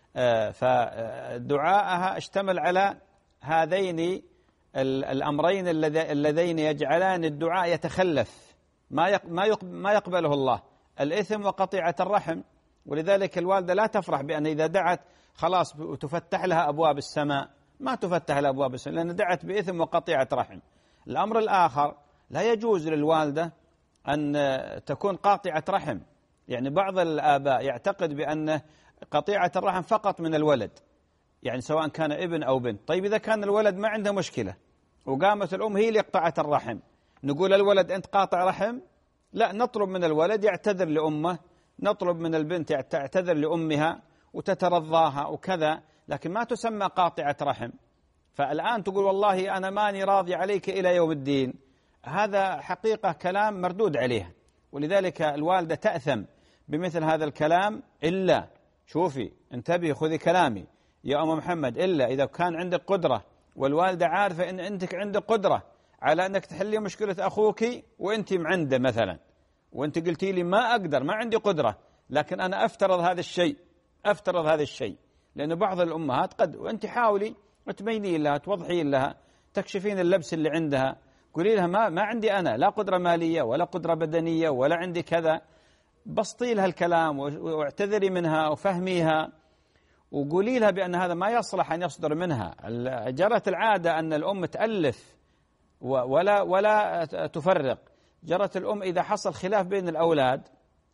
فدعاءها اشتمل على هذين الأمرين اللذين يجعلان الدعاء يتخلف ما ما يقبله الله، الإثم وقطيعة الرحم. ولذلك الوالدة لا تفرح بأن إذا دعت خلاص تفتح لها أبواب السماء، ما تفتح لها أبواب السماء لأن دعت بإثم وقطيعة رحم. الأمر الآخر لا يجوز للوالدة أن تكون قاطعة رحم. يعني بعض الآباء يعتقد بأن قطيعة الرحم فقط من الولد، يعني سواء كان ابن أو بنت. طيب إذا كان الولد ما عنده مشكلة وقامت الأم هي اللي قطعت الرحم، نقول الولد أنت قاطع رحم؟ لا، نطلب من الولد يعتذر لأمه، نطلب من البنت تعتذر لأمها وتترضاها وكذا، لكن ما تسمى قاطعة رحم. فالآن تقول والله أنا ماني راضي عليك إلى يوم الدين، هذا حقيقة كلام مردود عليها. ولذلك الوالدة تأثم بمثل هذا الكلام، إلا شوفي انتبهي خذي كلامي يا أم محمد، إلا إذا كان عندك قدرة والوالدة عارفة أن أنتك عندك قدرة على أنك تحلي مشكلة أخوك وأنت معنده مثلا، وأنت قلتي لي ما أقدر ما عندي قدرة، لكن أنا أفترض هذا الشيء أفترض هذا الشيء لأن بعض الأمهات قد، وأنت حاولي تبينين لها توضحين لها تكشفين اللبس اللي عندها، قولي لها ما ما عندي أنا لا قدرة مالية ولا قدرة بدنية ولا عندي كذا، بسطي لها الكلام واعتذري منها وفهميها وقولي لها بأن هذا ما يصلح أن يصدر منها. جرت العادة أن الأم تألف ولا ولا تفرق. جرت الأم إذا حصل خلاف بين الأولاد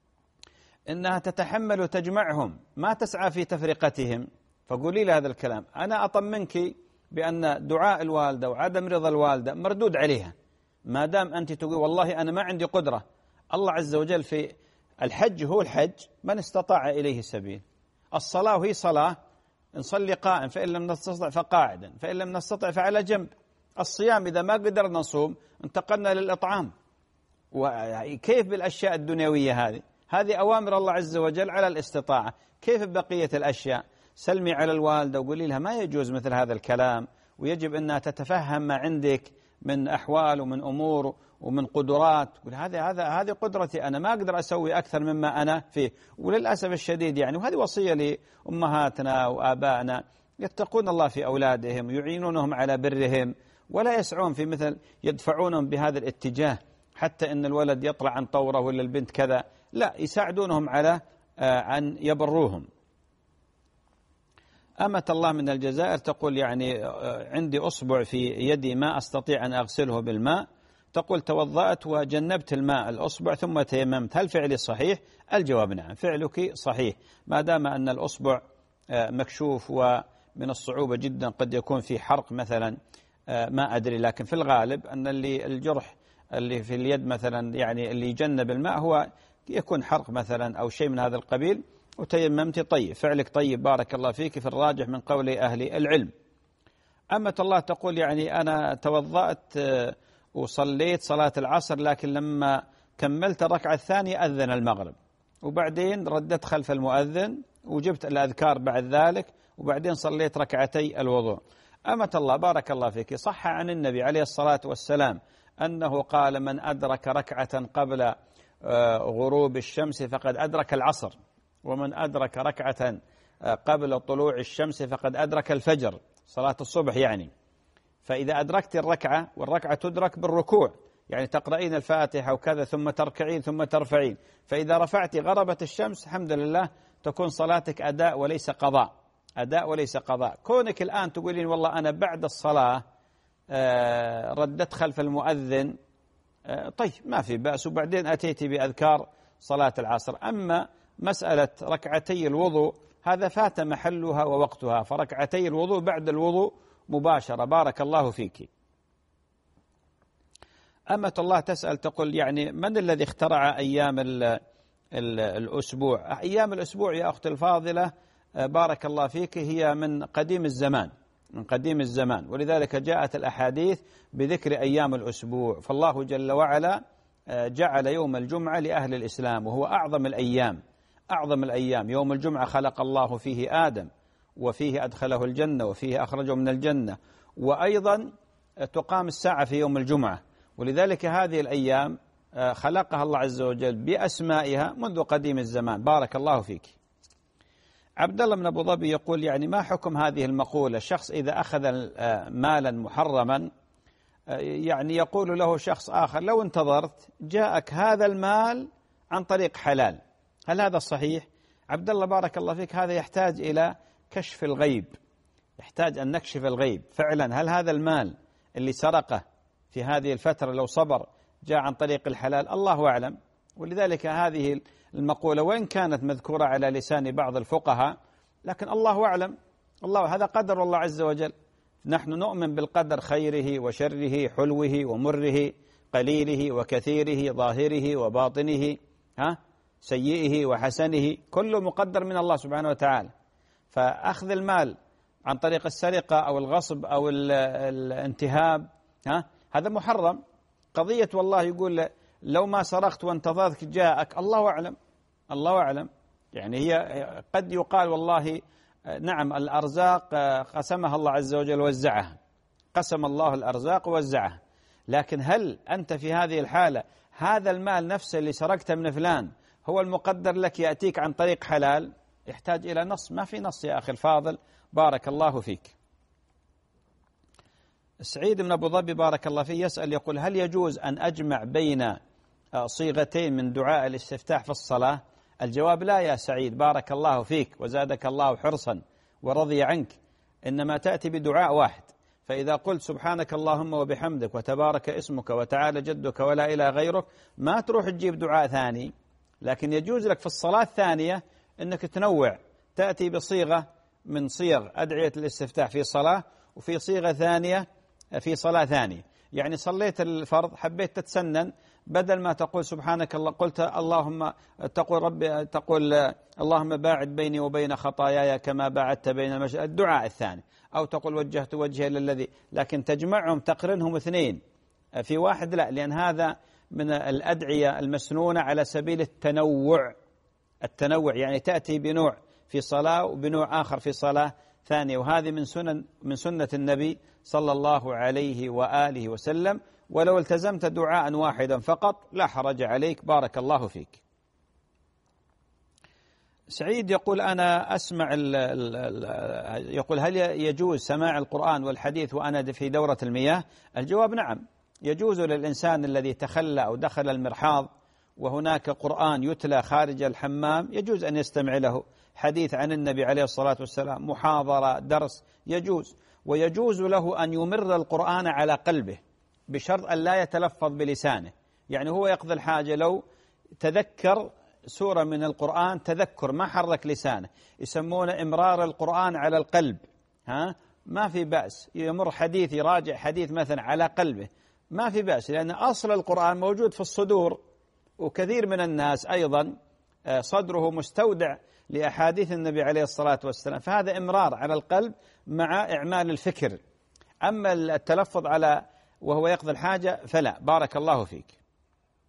إنها تتحمل وتجمعهم، ما تسعى في تفرقتهم. فقولي لها هذا الكلام. أنا أطمنك بأن دعاء الوالدة وعدم رضا الوالدة مردود عليها، ما دام أنت تقول والله أنا ما عندي قدرة. الله عز وجل في الحج هو الحج من استطاع إليه سبيل، الصلاة وهي صلاة نصلي قائم، فإن لم نستطع فقاعدا، فإن لم نستطع فعلى جنب. الصيام إذا ما قدرنا نصوم انتقلنا للإطعام. وكيف بالأشياء الدنيوية هذه؟ هذه أوامر الله عز وجل على الاستطاعة. كيف بقية الأشياء؟ سلمي على الوالدة وقولي لها ما يجوز مثل هذا الكلام، ويجب أنها تتفهم ما عندك من أحوال ومن أمور ومن قدرات. هذا هذا هذه قدرتي أنا، ما أقدر أسوي أكثر مما أنا فيه. وللأسف الشديد يعني، وهذه وصية لأمهاتنا وآبائنا، يتقون الله في أولادهم ويعينونهم على برهم، ولا يسعون في مثل يدفعونهم بهذا الاتجاه حتى أن الولد يطلع عن طوره ولا البنت كذا، لا، يساعدونهم على أن يبروهم. أمة الله من الجزائر تقول يعني عندي أصبع في يدي ما أستطيع أن أغسله بالماء، تقول توضأت وجنبت الماء الأصبع ثم تيممت، هل فعلي صحيح؟ الجواب نعم، فعلك صحيح ما دام أن الأصبع مكشوف، ومن الصعوبة جدا قد يكون في حرق مثلا، ما أدري، لكن في الغالب أن اللي الجرح اللي في اليد مثلا يعني اللي يجنب الماء هو يكون حرق مثلا أو شيء من هذا القبيل، وتيممت طيب، فعلك طيب، بارك الله فيك في الراجح من قول أهل العلم. أمة الله تقول يعني أنا توضأت وصليت صلاة العصر، لكن لما كملت الركعة الثانية أذن المغرب، وبعدين ردت خلف المؤذن وجبت الأذكار بعد ذلك، وبعدين صليت ركعتي الوضوء. أمة الله بارك الله فيك، صح عن النبي عليه الصلاة والسلام أنه قال: من أدرك ركعة قبل غروب الشمس فقد أدرك العصر، ومن أدرك ركعة قبل طلوع الشمس فقد أدرك الفجر، صلاة الصبح يعني. فإذا أدركت الركعة، والركعة تدرك بالركوع، يعني تقرأين الفاتحة وكذا ثم تركعين ثم ترفعين، فإذا رفعت غربت الشمس الحمد لله تكون صلاتك أداء وليس قضاء، أداء وليس قضاء. كونك الآن تقولين والله أنا بعد الصلاة ردت خلف المؤذن، طيب ما في بأس، وبعدين أتيت بأذكار صلاة العصر. أما مسألة ركعتي الوضوء هذا فات محلها ووقتها، فركعتي الوضوء بعد الوضوء مباشرة. بارك الله فيك. أمة الله تسأل تقول يعني من الذي اخترع أيام ال ال الأسبوع؟ أيام الأسبوع يا أختي الفاضلة بارك الله فيك هي من قديم الزمان، من قديم الزمان، ولذلك جاءت الأحاديث بذكر أيام الأسبوع. فالله جل وعلا جعل يوم الجمعة لأهل الإسلام، وهو أعظم الأيام، أعظم الأيام. يوم الجمعة خلق الله فيه آدم، وفيه أدخله الجنة، وفيه أخرجه من الجنة، وأيضا تقام الساعة في يوم الجمعة. ولذلك هذه الأيام خلقها الله عز وجل بأسمائها منذ قديم الزمان. بارك الله فيك. عبد الله بن أبو ظبي يقول يعني ما حكم هذه المقولة؟ الشخص إذا أخذ مالا محرما، يعني يقول له شخص آخر لو انتظرت جاءك هذا المال عن طريق حلال، هل هذا صحيح؟ عبد الله بارك الله فيك هذا يحتاج إلى كشف الغيب، يحتاج أن نكشف الغيب فعلا. هل هذا المال اللي سرقه في هذه الفترة لو صبر جاء عن طريق الحلال؟ الله أعلم. ولذلك هذه المقولة وإن كانت مذكورة على لسان بعض الفقهاء لكن الله أعلم، الله هذا قدر الله عز وجل. نحن نؤمن بالقدر، خيره وشره، حلوه ومره، قليله وكثيره، ظاهره وباطنه، ها سيئه وحسنه، كله مقدر من الله سبحانه وتعالى. فأخذ المال عن طريق السرقة أو الغصب أو الانتهاب ها هذا محرم. قضية والله يقول لو ما سرقت وانتظرت جاءك، الله أعلم، الله أعلم. يعني هي قد يقال والله نعم الأرزاق قسمها الله عز وجل وزعها، قسم الله الأرزاق ووزعها، لكن هل أنت في هذه الحالة هذا المال نفسه اللي سرقته من فلان هو المقدر لك يأتيك عن طريق حلال؟ يحتاج إلى نص. ما في نص يا أخي الفاضل بارك الله فيك. سعيد بن أبو ظبي بارك الله فيه يسأل يقول هل يجوز أن أجمع بين صيغتين من دعاء الاستفتاح في الصلاة؟ الجواب لا يا سعيد بارك الله فيك وزادك الله حرصا ورضي عنك، إنما تأتي بدعاء واحد. فإذا قلت سبحانك اللهم وبحمدك وتبارك اسمك وتعالى جدك ولا إله غيرك ما تروح تجيب دعاء ثاني، لكن يجوز لك في الصلاة الثانية أنك تنوع، تأتي بصيغة من صيغ أدعية الاستفتاح في صلاة وفي صيغة ثانية في صلاة ثانية. يعني صليت الفرض حبيت تتسنن، بدل ما تقول سبحانك الله قلت اللهم تقول ربي تقول اللهم باعد بيني وبين خطاياي كما باعدت بين المشرق، الدعاء الثاني، أو تقول وجهت وجهي للذي، لكن تجمعهم تقرنهم اثنين في واحد لا، لأن هذا من الأدعية المسنونة على سبيل التنوع. التنوع يعني تأتي بنوع في صلاة وبنوع آخر في صلاة ثانية، وهذه من سنن من سنة النبي صلى الله عليه وآله وسلم. ولو التزمت دعاء واحدا فقط لا حرج عليك بارك الله فيك. سعيد يقول أنا أسمع ال ال يقول هل يجوز سماع القرآن والحديث وأنا في دورة المياه؟ الجواب نعم، يجوز للإنسان الذي تخلى أو دخل المرحاض وهناك قرآن يتلى خارج الحمام يجوز أن يستمع له، حديث عن النبي عليه الصلاة والسلام، محاضرة، درس، يجوز. ويجوز له أن يمر القرآن على قلبه بشرط أن لا يتلفظ بلسانه. يعني هو يقضي الحاجة لو تذكر سورة من القرآن تذكر ما حرك لسانه، يسمونه إمرار القرآن على القلب، ها ما في بأس. يمر حديث يراجع حديث مثلا على قلبه ما في بأس، لأن أصل القرآن موجود في الصدور، وكثير من الناس أيضا صدره مستودع لأحاديث النبي عليه الصلاة والسلام، فهذا إمرار على القلب مع إعمال الفكر. أما التلفظ على وهو يقضي الحاجة فلا. بارك الله فيك.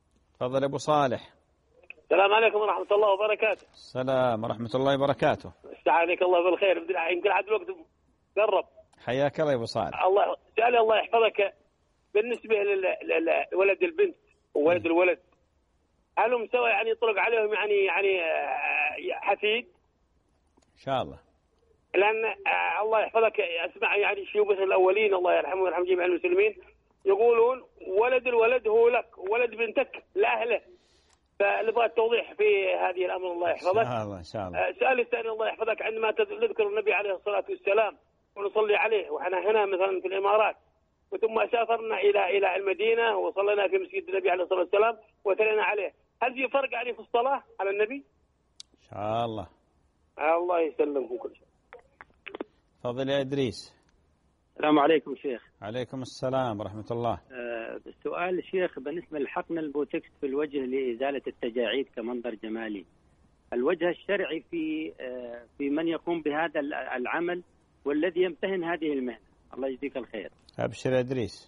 تفضل أبو صالح. السلام عليكم ورحمة الله وبركاته. السلام ورحمة الله وبركاته. استعانك الله بالخير، يمكن عاد الوقت قرب. حياك الله يا أبو صالح. الله سألي الله يحفظك، بالنسبة لولد البنت وولد الولد، هل هم سوا يعني يطلق عليهم يعني يعني حفيد؟ إن شاء الله. لأن الله يحفظك أسمع يعني شيوخ الأولين الله يرحمهم ويرحم جميع المسلمين يقولون ولد الولد هو لك وولد بنتك لأهله، فنبغى التوضيح في هذه الأمر الله يحفظك. إن شاء الله إن شاء الله. سؤالي الثاني الله يحفظك، عندما تذكر النبي عليه الصلاة والسلام ونصلي عليه وإحنا هنا مثلا في الإمارات، وثم سافرنا إلى إلى المدينة وصلينا في مسجد النبي عليه الصلاة والسلام وتلينا عليه، هل في فرق يعني في الصلاة على النبي؟ إن شاء الله. الله يسلمكم كل شيء. تفضل يا إدريس. السلام عليكم شيخ. عليكم السلام ورحمة الله. أه السؤال شيخ بالنسبة لحقن البوتوكس في الوجه لإزالة التجاعيد كمنظر جمالي، الوجه الشرعي في أه في من يقوم بهذا العمل والذي يمتهن هذه المهنة، الله يجزيك الخير. أبشر يا إدريس.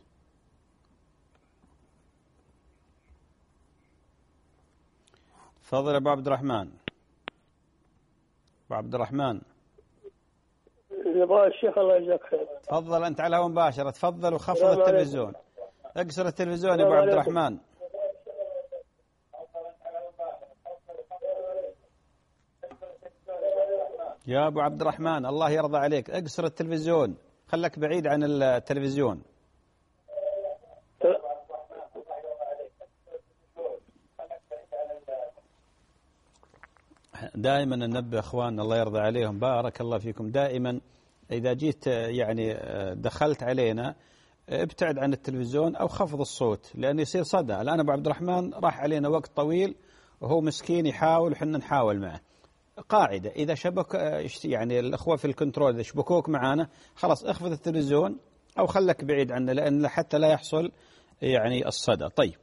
تفضل أبو عبد الرحمن. أبو عبد الرحمن. يبغى الشيخ الله يجزاك خير. تفضل أنت على هوا مباشرة، تفضل وخفض التلفزيون. اقصر التلفزيون يا أبو عبد الرحمن. يا أبو عبد الرحمن الله يرضى عليك، اقصر التلفزيون، خلك بعيد عن التلفزيون. دائما ننبه اخواننا الله يرضى عليهم بارك الله فيكم، دائما اذا جيت يعني دخلت علينا ابتعد عن التلفزيون او خفض الصوت لانه يصير صدى. الان ابو عبد الرحمن راح علينا وقت طويل وهو مسكين يحاول وحنا نحاول معه. قاعده اذا شبك يعني الاخوه في الكنترول اذا شبكوك معانا خلاص اخفض التلفزيون او خلك بعيد عنه لان حتى لا يحصل يعني الصدى. طيب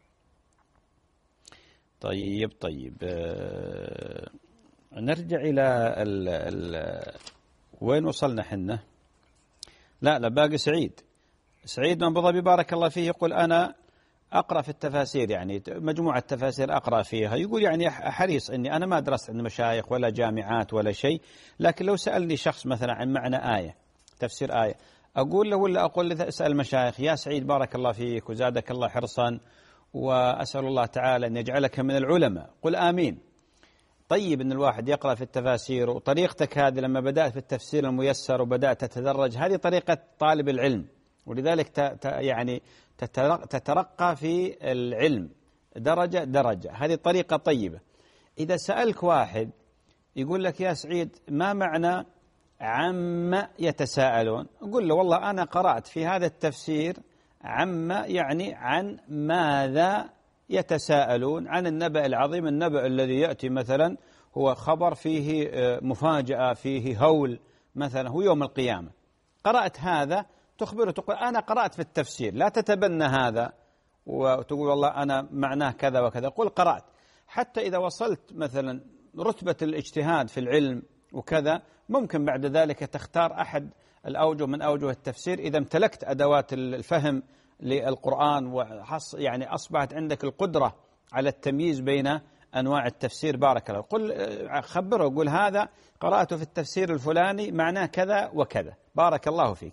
طيب طيب آه نرجع إلى ال ال وين وصلنا حنا؟ لا لا باقي سعيد. سعيد من أبو ظبي بارك الله فيه يقول أنا أقرأ في التفاسير، يعني مجموعة تفاسير أقرأ فيها، يقول يعني حريص إني أنا ما درست عند مشايخ ولا جامعات ولا شيء، لكن لو سألني شخص مثلا عن معنى آية تفسير آية أقول له ولا أقول له اسأل المشايخ. يا سعيد بارك الله فيك وزادك الله حرصا وأسأل الله تعالى أن يجعلك من العلماء، قل آمين. طيب أن الواحد يقرأ في التفاسير، وطريقتك هذه لما بدأت في التفسير الميسر وبدأت تتدرج هذه طريقة طالب العلم، ولذلك يعني تترقى في العلم درجة درجة، هذه طريقة طيبة. إذا سألك واحد يقول لك يا سعيد ما معنى عما يتساءلون، قل له والله أنا قرأت في هذا التفسير عما يعني عن ماذا يتساءلون، عن النبأ العظيم، النبأ الذي يأتي مثلا هو خبر فيه مفاجأة فيه هول مثلا هو يوم القيامة. قرأت هذا تخبره تقول أنا قرأت في التفسير، لا تتبنى هذا وتقول والله أنا معناه كذا وكذا، قل قرأت. حتى إذا وصلت مثلا رتبة الاجتهاد في العلم وكذا ممكن بعد ذلك تختار أحد الأوجه من أوجه التفسير إذا امتلكت أدوات الفهم للقرآن وحص يعني أصبحت عندك القدرة على التمييز بين أنواع التفسير. بارك الله. قل خبره قل هذا قرأته في التفسير الفلاني معناه كذا وكذا، بارك الله فيك.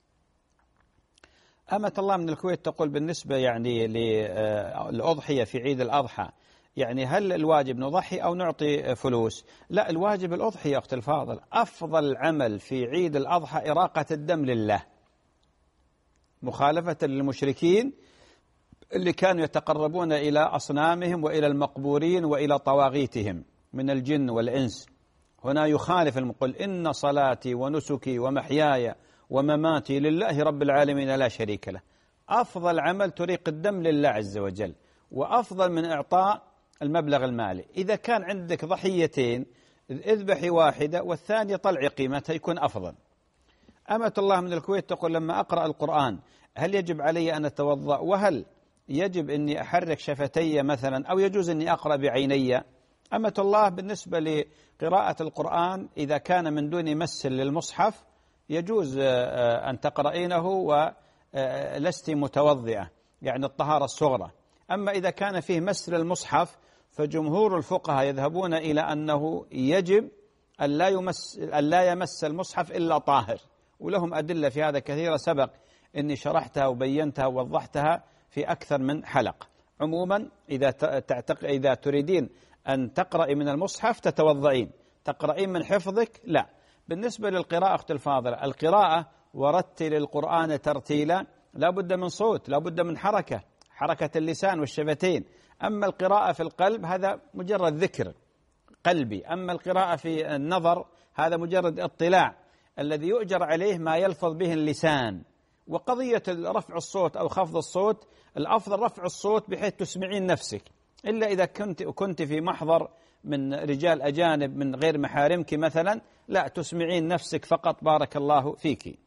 أمة الله من الكويت تقول بالنسبة يعني للأضحية في عيد الأضحى، يعني هل الواجب نضحي أو نعطي فلوس؟ لا، الواجب الأضحية يا أخت الفاضل. أفضل عمل في عيد الأضحى إراقة الدم لله، مخالفة للمشركين اللي كانوا يتقربون إلى أصنامهم وإلى المقبورين وإلى طواغيتهم من الجن والإنس. هنا يخالف المقول إن صلاتي ونسكي ومحياي ومماتي لله رب العالمين لا شريك له. أفضل عمل تريق الدم لله عز وجل، وأفضل من إعطاء المبلغ المالي. إذا كان عندك ضحيتين اذبحي واحدة والثانية طلعي قيمتها يكون أفضل. أمة الله من الكويت تقول لما أقرأ القرآن هل يجب علي أن أتوضأ، وهل يجب أني أحرك شفتي مثلا أو يجوز أني أقرأ بعيني؟ أمة الله بالنسبة لقراءة القرآن إذا كان من دون مس للمصحف يجوز أن تقرأينه ولست متوضئة، يعني الطهارة الصغرى. أما إذا كان فيه مس للمصحف فجمهور الفقهاء يذهبون إلى أنه يجب أن لا يمس, أن لا يمس المصحف إلا طاهر، ولهم أدلة في هذا كثيرة سبق إني شرحتها وبينتها ووضحتها في أكثر من حلقة. عموما إذا تعتق... إذا تريدين أن تقرأي من المصحف تتوضعين، تقرأين من حفظك لا. بالنسبة للقراءة أخت الفاضلة، القراءة ورتل القرآن ترتيلا لا بد من صوت، لا بد من حركة، حركة اللسان والشفتين. أما القراءة في القلب هذا مجرد ذكر قلبي، أما القراءة في النظر هذا مجرد اطلاع الذي يؤجر عليه ما يلفظ به اللسان. وقضية رفع الصوت أو خفض الصوت الأفضل رفع الصوت بحيث تسمعين نفسك، إلا إذا كنت كنت في محضر من رجال أجانب من غير محارمك مثلا، لا تسمعين نفسك فقط بارك الله فيك.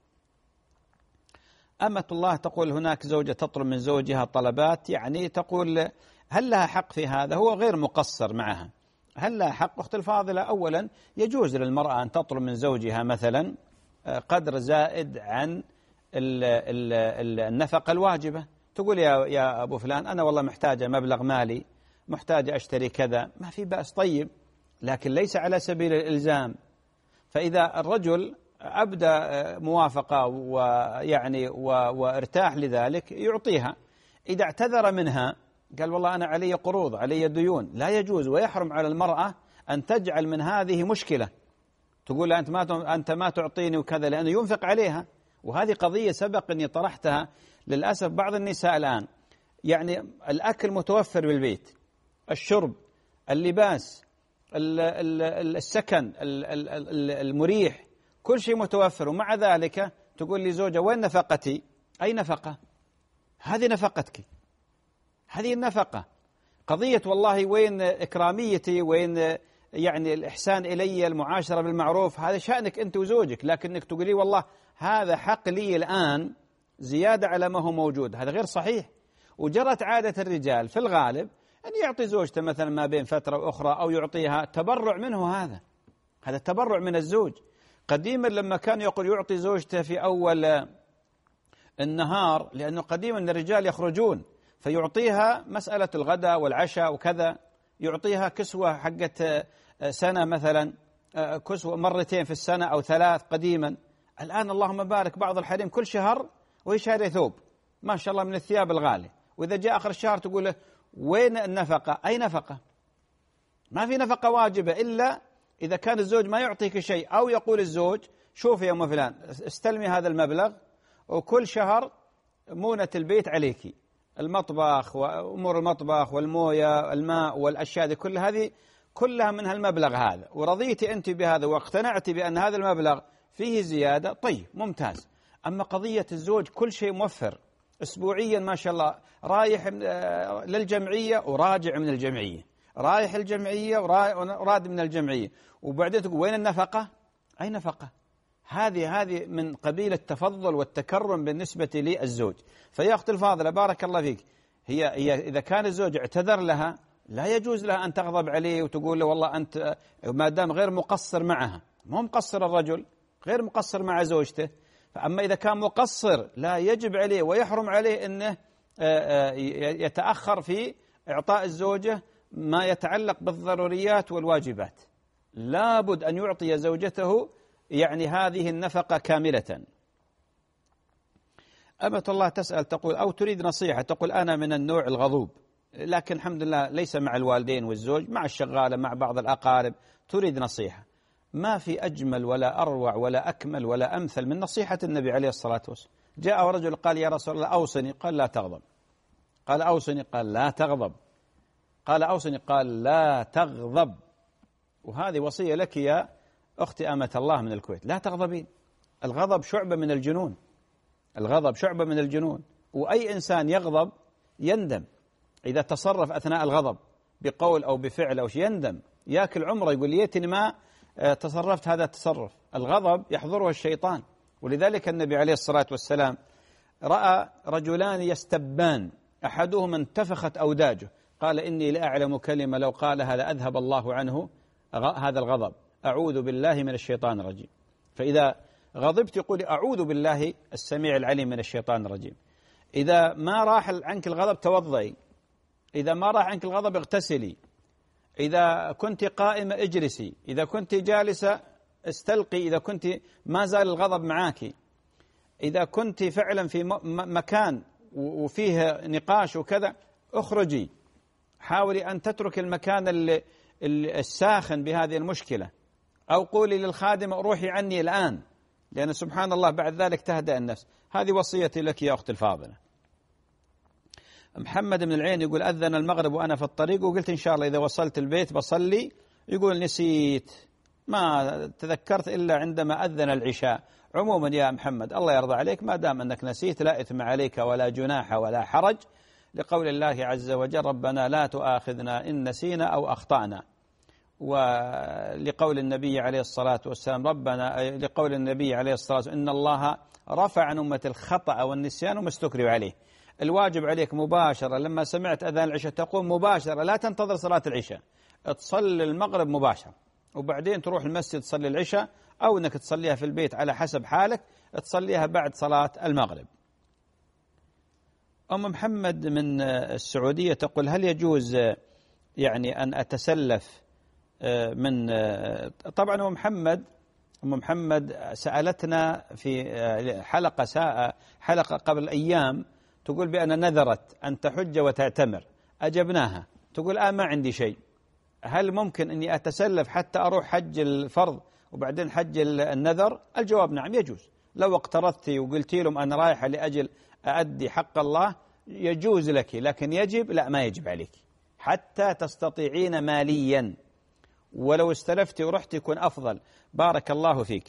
أمة الله تقول هناك زوجة تطلب من زوجها طلبات، يعني تقول هل لها حق في هذا؟ هو غير مقصر معها. هل لها حق؟ أخت الفاضلة، أولا يجوز للمرأة أن تطلب من زوجها مثلا قدر زائد عن النفقة الواجبة. تقول يا يا أبو فلان أنا والله محتاجة مبلغ مالي، محتاجة أشتري كذا، ما في بأس طيب، لكن ليس على سبيل الإلزام. فإذا الرجل أبدى موافقة ويعني وارتاح لذلك يعطيها. إذا اعتذر منها قال والله أنا علي قروض علي ديون، لا يجوز ويحرم على المرأة أن تجعل من هذه مشكلة، تقول أنت ما أنت ما تعطيني وكذا، لأنه ينفق عليها. وهذه قضية سبق أني طرحتها. للأسف بعض النساء الآن يعني الأكل متوفر بالبيت، الشرب، اللباس، السكن المريح، كل شيء متوفر، ومع ذلك تقول لي زوجة وين نفقتي؟ أي نفقة؟ هذه نفقتك، هذه النفقة. قضية والله وين إكراميتي، وين يعني الإحسان إلي، المعاشرة بالمعروف، هذا شأنك أنت وزوجك، لكنك تقولي والله هذا حق لي الآن زيادة على ما هو موجود، هذا غير صحيح. وجرت عادة الرجال في الغالب أن يعطي زوجته مثلا ما بين فترة وأخرى، أو يعطيها تبرع منه، هذا هذا التبرع من الزوج. قديما لما كان يقول يعطي زوجته في أول النهار، لأنه قديما الرجال يخرجون فيعطيها مسألة الغداء والعشاء وكذا، يعطيها كسوة حقت سنة مثلا، كسوة مرتين في السنة أو ثلاث قديما. الآن اللهم بارك بعض الحريم كل شهر وهي شارية ثوب ما شاء الله من الثياب الغالية، وإذا جاء آخر الشهر تقول له وين النفقة؟ أي نفقة؟ ما في نفقة واجبة إلا إذا كان الزوج ما يعطيك شيء، أو يقول الزوج شوف يا أم فلان استلمي هذا المبلغ وكل شهر مونة البيت عليك، المطبخ وأمور المطبخ والموية الماء والأشياء دي كل هذه كلها من هالمبلغ هذا، ورضيتي أنت بهذا واقتنعتي بأن هذا المبلغ فيه زيادة، طيب ممتاز. أما قضية الزوج كل شيء موفر أسبوعيا ما شاء الله، رايح للجمعية وراجع من الجمعية، رايح الجمعية وراد من الجمعية، وبعدين تقول وين النفقة؟ أي نفقة؟ هذه هذه من قبيل التفضل والتكرم بالنسبة للزوج. فيا أختي الفاضلة بارك الله فيك، هي, هي إذا كان الزوج اعتذر لها لا يجوز لها أن تغضب عليه وتقول له والله أنت ما دام غير مقصر معها، مو مقصر الرجل غير مقصر مع زوجته. فأما إذا كان مقصر لا يجب عليه ويحرم عليه أنه يتأخر في إعطاء الزوجة ما يتعلق بالضروريات والواجبات، لابد أن يعطي زوجته يعني هذه النفقة كاملة. أمة الله تسأل تقول أو تريد نصيحة، تقول أنا من النوع الغضوب، لكن الحمد لله ليس مع الوالدين والزوج، مع الشغالة مع بعض الأقارب، تريد نصيحة. ما في أجمل ولا أروع ولا أكمل ولا أمثل من نصيحة النبي عليه الصلاة والسلام. جاء رجل قال يا رسول الله أوصني، قال لا تغضب، قال أوصني، قال لا تغضب، قال أوصني، قال لا تغضب. وهذه وصية لك يا أختي أمة الله من الكويت، لا تغضبين. الغضب شعبة من الجنون، الغضب شعبة من الجنون، وأي إنسان يغضب يندم إذا تصرف أثناء الغضب بقول أو بفعل أو شيء، يندم ياكل عمره يقول ليتني ما تصرفت هذا التصرف. الغضب يحضره الشيطان، ولذلك النبي عليه الصلاة والسلام رأى رجلان يستبان أحدهما انتفخت أوداجه، قال إني لأعلم كلمة لو قالها لأذهب الله عنه هذا الغضب، أعوذ بالله من الشيطان الرجيم. فإذا غضبت قولي أعوذ بالله السميع العليم من الشيطان الرجيم. إذا ما راح عنك الغضب توضئي، إذا ما راح عنك الغضب اغتسلي، إذا كنت قائمة اجلسي، إذا كنت جالسة استلقي، إذا كنت ما زال الغضب معاك، إذا كنت فعلا في مكان وفيه نقاش وكذا اخرجي، حاولي أن تترك المكان اللي الساخن بهذه المشكلة، أو قولي للخادمة روحي عني الآن، لأن سبحان الله بعد ذلك تهدأ النفس. هذه وصيتي لك يا أخت الفاضلة. محمد من العين يقول أذن المغرب وأنا في الطريق وقلت إن شاء الله إذا وصلت البيت بصلي، يقول نسيت ما تذكرت إلا عندما أذن العشاء. عموما يا محمد الله يرضى عليك، ما دام أنك نسيت لا إثم عليك ولا جناح ولا حرج، لقول الله عز وجل ربنا لا تؤاخذنا إن نسينا أو أخطأنا، ولقول النبي عليه الصلاة والسلام ربنا لقول النبي عليه الصلاة والسلام إن الله رفع عن أمة الخطأ والنسيان وما استكرهوا عليه. الواجب عليك مباشرة لما سمعت أذان العشاء تقوم مباشرة، لا تنتظر صلاة العشاء، تصلي المغرب مباشرة وبعدين تروح المسجد تصلي العشاء، أو أنك تصليها في البيت على حسب حالك، تصليها بعد صلاة المغرب. أم محمد من السعودية تقول هل يجوز يعني أن أتسلف من، طبعا أم محمد أم محمد سألتنا في حلقة ساعة حلقة قبل أيام تقول بأن نذرت أن تحج وتعتمر، أجبناها تقول آه ما عندي شيء، هل ممكن أني أتسلف حتى أروح حج الفرض وبعدين حج النذر؟ الجواب نعم يجوز. لو اقترضتي وقلتي لهم أنا رايحة لأجل أؤدي حق الله يجوز لك، لكن يجب لا ما يجب عليك حتى تستطيعين ماليا، ولو استلفتي ورحتي يكون أفضل. بارك الله فيك.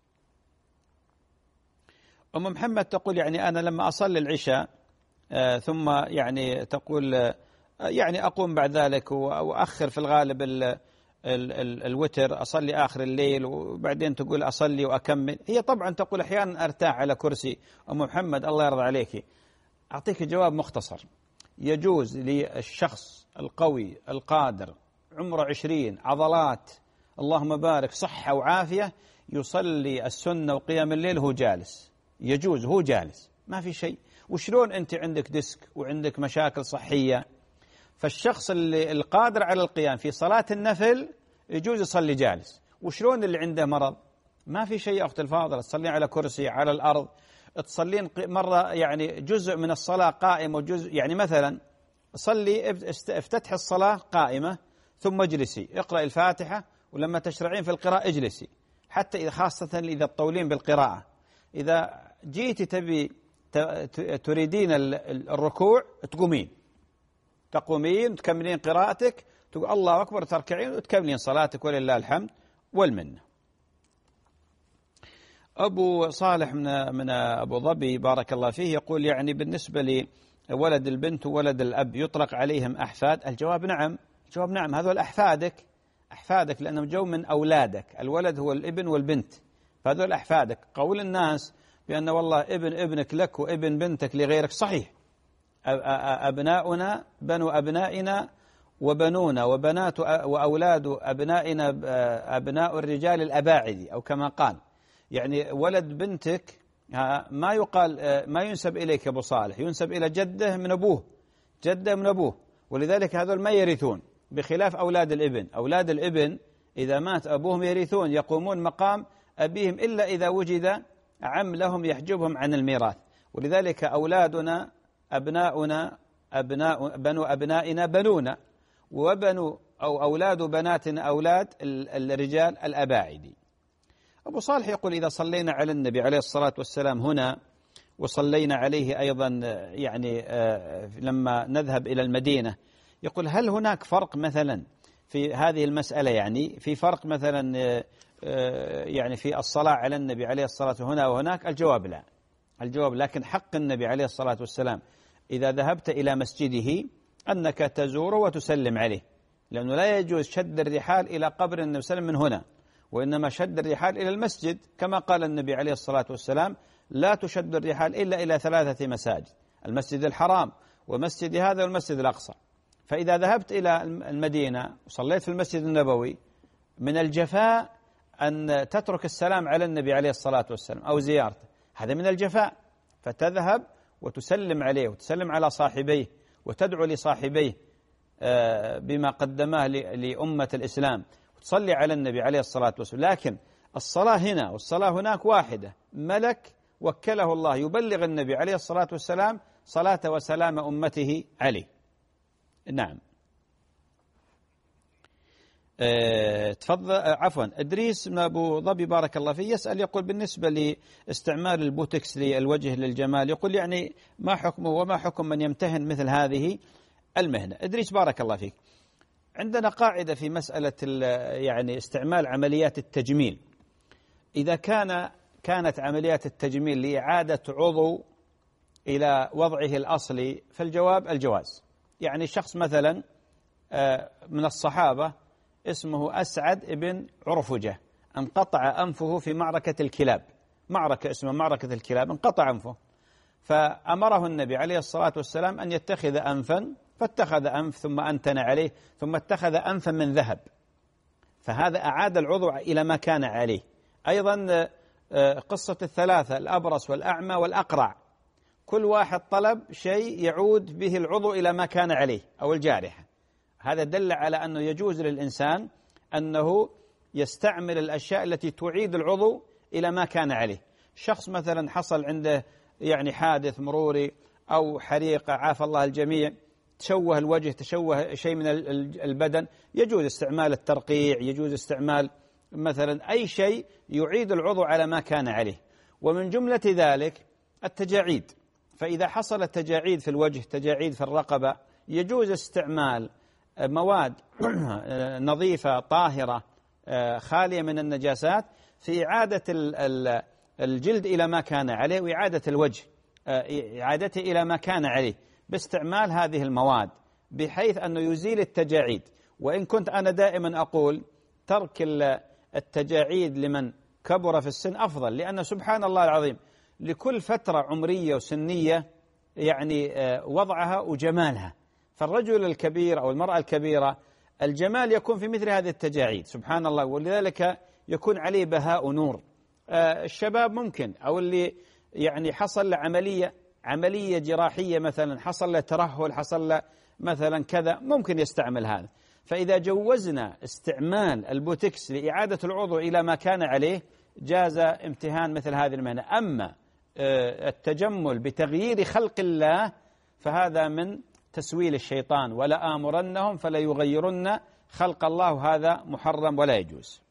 أم محمد تقول يعني أنا لما أصلي العشاء آه ثم يعني تقول آه يعني أقوم بعد ذلك وأخر في الغالب ال ال ال الوتر، أصلي آخر الليل وبعدين تقول أصلي وأكمل. هي طبعا تقول أحيانا أرتاح على كرسي. أم محمد الله يرضى عليك أعطيك جواب مختصر. يجوز للشخص القوي القادر عمره عشرين عضلات اللهم بارك صحة وعافية يصلي السنة وقيام الليل هو جالس، يجوز هو جالس ما في شيء. وشلون أنت عندك ديسك وعندك مشاكل صحية، فالشخص اللي القادر على القيام في صلاة النفل يجوز يصلي جالس. وشلون اللي عنده مرض؟ ما في شيء يا أخت الفاضلة، تصلين على كرسي على الأرض، تصلين مرة يعني جزء من الصلاة قائمة وجزء يعني مثلا صلي افتتح الصلاة قائمة ثم اجلسي اقرأ الفاتحة، ولما تشرعين في القراءة اجلسي، حتى إذا خاصة إذا تطولين بالقراءة. إذا جيتي تبي تريدين الركوع تقومين تقومين تكملين قراءتك تقول الله أكبر تركعين وتكملين صلاتك ولله الحمد والمنة. أبو صالح من من أبو ظبي بارك الله فيه يقول يعني بالنسبة لولد البنت وولد الأب يطلق عليهم أحفاد؟ الجواب نعم. الجواب نعم، هذول أحفادك أحفادك لأنهم جو من أولادك، الولد هو الابن والبنت، فهذول أحفادك. قول الناس بأن والله ابن ابنك لك وابن بنتك لغيرك صحيح، أبناؤنا بنو أبنائنا وبنونا وبنات وأولاد أبنائنا أبناء الرجال الأباعد، أو كما قال يعني ولد بنتك ما يقال ما ينسب إليك أبو صالح، ينسب إلى جده من أبوه جده من أبوه، ولذلك هذول ما يرثون، بخلاف أولاد الابن. أولاد الابن إذا مات أبوهم يرثون يقومون مقام أبيهم إلا إذا وجد عم لهم يحجبهم عن الميراث. ولذلك أولادنا أبناؤنا أبناء بنو أبنائنا بنونا، وبنو أو أولاد بناتنا أولاد الرجال الأباعد. أبو صالح يقول إذا صلينا على النبي عليه الصلاة والسلام هنا وصلينا عليه أيضا يعني لما نذهب إلى المدينة، يقول هل هناك فرق مثلا في هذه المسألة، يعني في فرق مثلا يعني في الصلاة على النبي عليه الصلاة والسلام هنا وهناك؟ الجواب لا. الجواب لكن حق النبي عليه الصلاة والسلام إذا ذهبت إلى مسجده أنك تزوره وتسلم عليه، لأنه لا يجوز شد الرحال إلى قبر النبي صلى الله عليه وسلم من هنا، وإنما شد الرحال إلى المسجد، كما قال النبي عليه الصلاة والسلام لا تشد الرحال إلا إلى ثلاثة مساجد: المسجد الحرام ومسجد هذا والمسجد الأقصى. فإذا ذهبت إلى المدينة وصليت في المسجد النبوي من الجفاء أن تترك السلام على النبي عليه الصلاة والسلام أو زيارته، هذا من الجفاء، فتذهب وتسلم عليه وتسلم على صاحبيه وتدعو لصاحبيه بما قدماه لأمة الإسلام وتصلي على النبي عليه الصلاة والسلام، لكن الصلاة هنا والصلاة هناك واحدة، ملك وكله الله يبلغ النبي عليه الصلاة والسلام صلاة وسلام أمته عليه. نعم. أه تفضل. عفوا إدريس من أبو ظبي بارك الله فيه يسأل، يقول بالنسبة لاستعمال البوتكس للوجه للجمال، يقول يعني ما حكمه وما حكم من يمتهن مثل هذه المهنة؟ إدريس بارك الله فيك، عندنا قاعدة في مسألة يعني استعمال عمليات التجميل. إذا كان كانت عمليات التجميل لإعادة عضو إلى وضعه الأصلي فالجواب الجواز. يعني شخص مثلا من الصحابة اسمه أسعد بن عرفجة انقطع أنفه في معركة الكلاب، معركة اسمها معركة الكلاب، انقطع أنفه، فأمره النبي عليه الصلاة والسلام أن يتخذ أنفا، فاتخذ أنف ثم أنتن عليه ثم اتخذ أنفا من ذهب، فهذا أعاد العضو إلى ما كان عليه. أيضا قصة الثلاثة الأبرص والأعمى والأقرع، كل واحد طلب شيء يعود به العضو إلى ما كان عليه أو الجارحة، هذا دل على أنه يجوز للإنسان أنه يستعمل الأشياء التي تعيد العضو إلى ما كان عليه. شخص مثلا حصل عنده يعني حادث مروري أو حريقة عافى الله الجميع، تشوه الوجه، تشوه شيء من البدن، يجوز استعمال الترقيع، يجوز استعمال مثلا أي شيء يعيد العضو على ما كان عليه. ومن جملة ذلك التجاعيد، فإذا حصل تجاعيد في الوجه، تجاعيد في الرقبة، يجوز استعمال مواد نظيفة طاهرة خالية من النجاسات في إعادة الجلد إلى ما كان عليه، وإعادة الوجه إعادته إلى ما كان عليه باستعمال هذه المواد، بحيث أنه يزيل التجاعيد. وإن كنت أنا دائما أقول ترك التجاعيد لمن كبر في السن أفضل، لأن سبحان الله العظيم لكل فترة عمرية وسنية يعني وضعها وجمالها، فالرجل الكبير أو المرأة الكبيرة الجمال يكون في مثل هذه التجاعيد سبحان الله، ولذلك يكون عليه بهاء ونور. الشباب ممكن، أو اللي يعني حصل له عملية عملية جراحية مثلا، حصل له ترهل، حصل له مثلا كذا، ممكن يستعمل هذا. فإذا جوزنا استعمال البوتكس لإعادة العضو إلى ما كان عليه جاز امتهان مثل هذه المهنة. أما التجمل بتغيير خلق الله فهذا من تسويل الشيطان، ولا آمرنهم فلا يغيرن خلق الله، وهذا محرم ولا يجوز.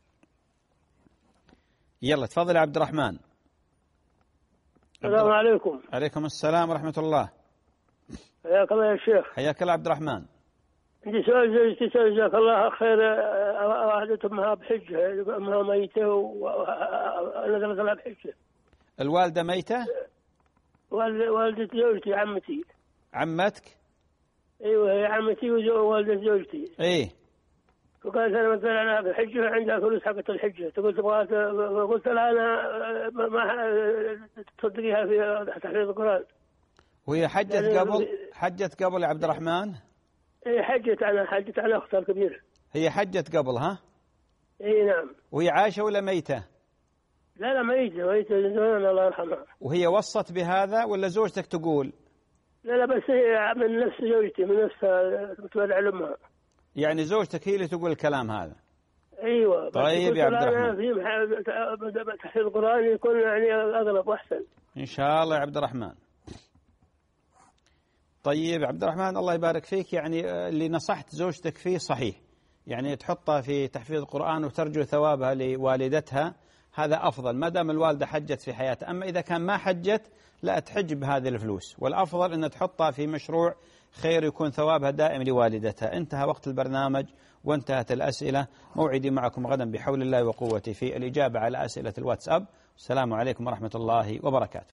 يلا تفضل يا عبد الرحمن. السلام عليكم. عليكم السلام ورحمة الله. حياك الله يا شيخ. حياك الله عبد الرحمن. عندي سؤال زوجتي جزاك الله خير، واحدة أمها بحجة، أمها ميتة ونزلت لها بحجة. الوالدة ميتة؟ والدة زوجتي عمتي. عمتك؟ ايوه هي عمتي ووالدة زوجتي. ايه. وقالت انا مثلا انا بحجه عندها فلوس حقت الحجه، تقول تبغى، قلت لها انا ما تصدقيها في تحفيظ القران. وهي حجت يعني قبل؟ حجت قبل يا عبد الرحمن؟ اي حجت انا حجت على اختها الكبيره. هي حجت قبل ها؟ اي نعم. وهي عايشه ولا ميته؟ لا لا ميته ميته من زمان الله يرحمها. وهي وصت بهذا ولا زوجتك تقول؟ لا لا بس هي من نفس زوجتي، من نفسها متولى علمها. يعني زوجتك هي اللي تقول الكلام هذا؟ ايوه. طيب يا عبد الرحمن. في تحفيظ القرآن يكون يعني اغلب واحسن. ان شاء الله يا عبد الرحمن. طيب عبد الرحمن الله يبارك فيك، يعني اللي نصحت زوجتك فيه صحيح، يعني تحطها في تحفيظ القرآن وترجو ثوابها لوالدتها، هذا أفضل ما دام الوالدة حجت في حياتها. أما إذا كان ما حجت لا تحج بهذه الفلوس، والأفضل أن تحطها في مشروع خير يكون ثوابها دائم لوالدتها. انتهى وقت البرنامج وانتهت الأسئلة. موعدي معكم غدا بحول الله وقوته في الإجابة على أسئلة الواتساب. السلام عليكم ورحمة الله وبركاته.